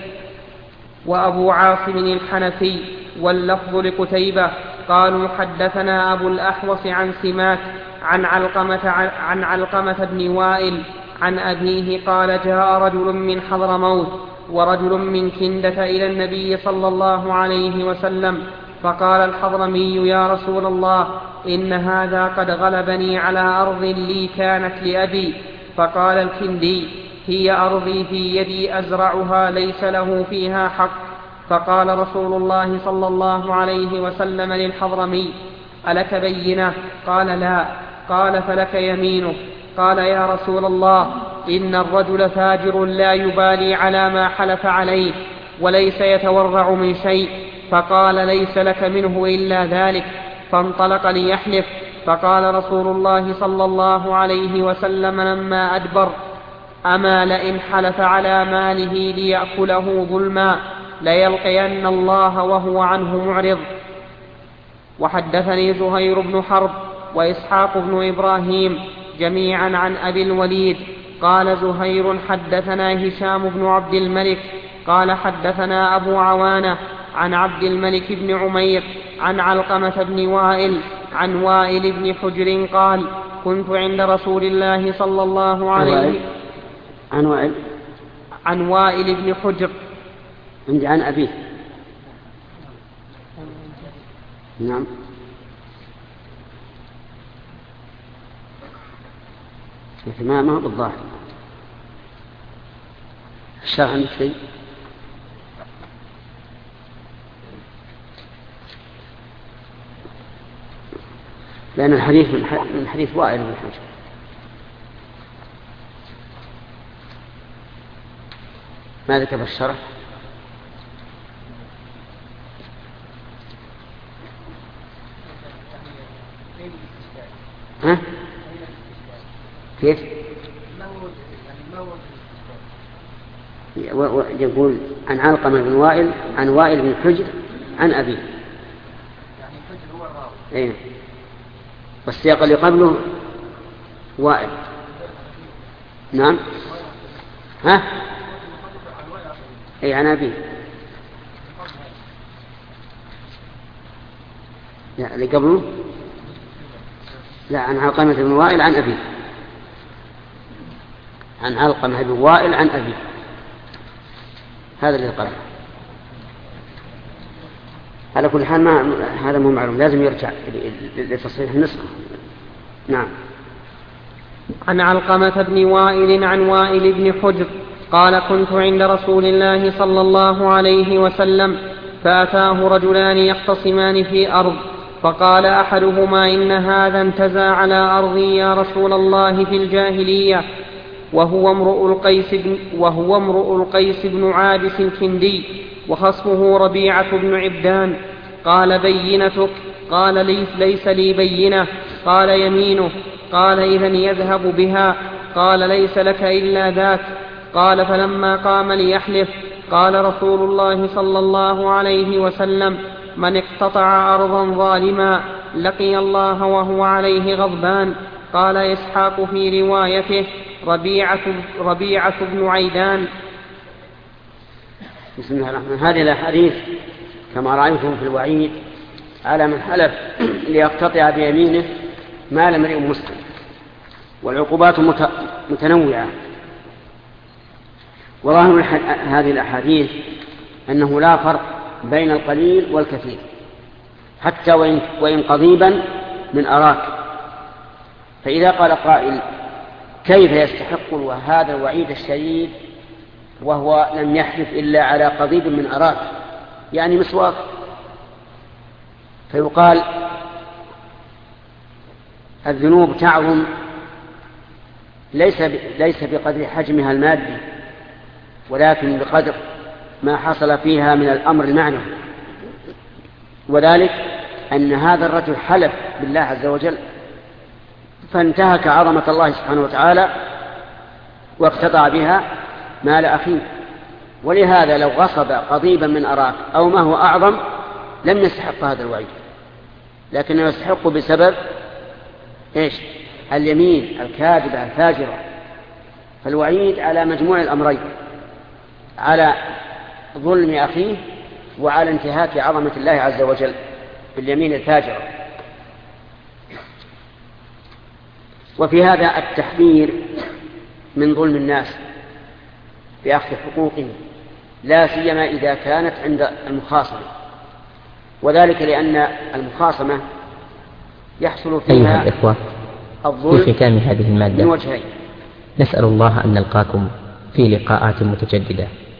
S3: وأبو عاصم الحنفي واللفظ لقتيبة قالوا: حدثنا أبو الأحوص عن سماك عن علقمة, عن علقمة بن وائل عن أبيه قال: جاء رجل من حضرموت ورجل من كندة إلى النبي صلى الله عليه وسلم فقال الحضرمي: يا رسول الله، إن هذا قد غلبني على أرض لي كانت لأبي. فقال الكندي: هي أرضي في يدي أزرعها ليس له فيها حق. فقال رسول الله صلى الله عليه وسلم للحضرمي: ألك بينة؟ قال: لا. قال: فلك يمينه. قال: يا رسول الله، إن الرجل فاجر لا يبالي على ما حلف عليه وليس يتورع من شيء. فقال: ليس لك منه إلا ذلك. فانطلق ليحلف. فقال رسول الله صلى الله عليه وسلم لما أدبر: أما لئن حلف على ماله ليأكله ظلما ليلقين الله وهو عنه معرض. وحدثني زهير بن حرب وإسحاق بن إبراهيم جميعا عن أبي الوليد قال زهير: حدثنا هشام بن عبد الملك قال حدثنا أبو عوانة عن عبد الملك بن عمير عن علقمة بن وائل عن وائل بن حجر قال: كنت عند رسول الله صلى الله عليه وسلم.
S1: عن وائل
S3: عن وائل بن حجر
S1: عندي عن أبيه. نعم. ما ما هو بالظاهر. الشرع عندك شيء؟ لأن الحديث من حديث وائل بن حجر. ما ذكر في الشرح؟ ها؟ كيف؟ يقول عن علقمة بن وائل عن وائل بن حجر عن أبيه.
S6: يعني حجر هو الراوي.
S1: أيه. والسياق اللي قبله وائل. نعم. ها؟ أي عن أبيه. لا اللي قبله لا عن علقمة بن وائل عن أبيه. عن علقمة بن وائل عن أبيه. هذا اللي قبله. على كل حال ما هذا مو معلوم، لازم يرجع لتصحيح النسخة. نعم.
S3: عن علقمة بن وائل عن وائل بن حجر قال كنت عند رسول الله صلى الله عليه وسلم فأتاه رجلان يختصمان في أرض فقال أحدهما إن هذا انتزع على أرضي يا رسول الله في الجاهلية وهو امرؤ القيس بن, وهو امرؤ القيس بن عابس الكندي وخصمه ربيعة بن عبدان. قال بينتك؟ قال ليس, ليس لي بينة. قال يمينه. قال إذن يذهب بها. قال ليس لك إلا ذاك. قال فلما قام ليحلف قال رسول الله صلى الله عليه وسلم من اقتطع أرضا ظالما لقي الله وهو عليه غضبان. قال إسحاق في روايته ربيعة, ربيعة بن عيدان.
S1: بسم الله الرحمن الرحيم. هذه الأحاديث كما رأيتم في الوعيد على من حلف ليقتطع بيمينه مال امرئ مسلم، والعقوبات متنوعة. وظاهر هذه الأحاديث أنه لا فرق بين القليل والكثير حتى وإن قضيبا من أراك. فإذا قال قائل كيف يستحق هذا الوعيد الشديد وهو لم يحلف إلا على قضيب من أراك يعني مسواك؟ فيقال الذنوب تعظم ليس ليس بقدر حجمها المادي ولكن بقدر ما حصل فيها من الأمر المعنوي، وذلك أن هذا الرجل حلف بالله عز وجل فانتهك عظمة الله سبحانه وتعالى واقتطع بها مال أخيه. ولهذا لو غصب قضيبا من أراك أو ما هو أعظم لم يستحق هذا الوعيد، لكنه يستحق بسبب إيش؟ اليمين الكاذبة الفاجرة. فالوعيد على مجموع الأمرين، على ظلم أخيه وعلى انتهاك عظمة الله عز وجل باليمين الفاجرة. وفي هذا التحذير من ظلم الناس بأخذ حقوقهم، لا سيما إذا كانت عند المخاصمة، وذلك لأن المخاصمة يحصل فيها
S5: أيها الإخوة
S1: الظلم
S5: في ختام هذه المادة
S1: من وجهين.
S5: نسأل الله أن نلقاكم في لقاءات متجددة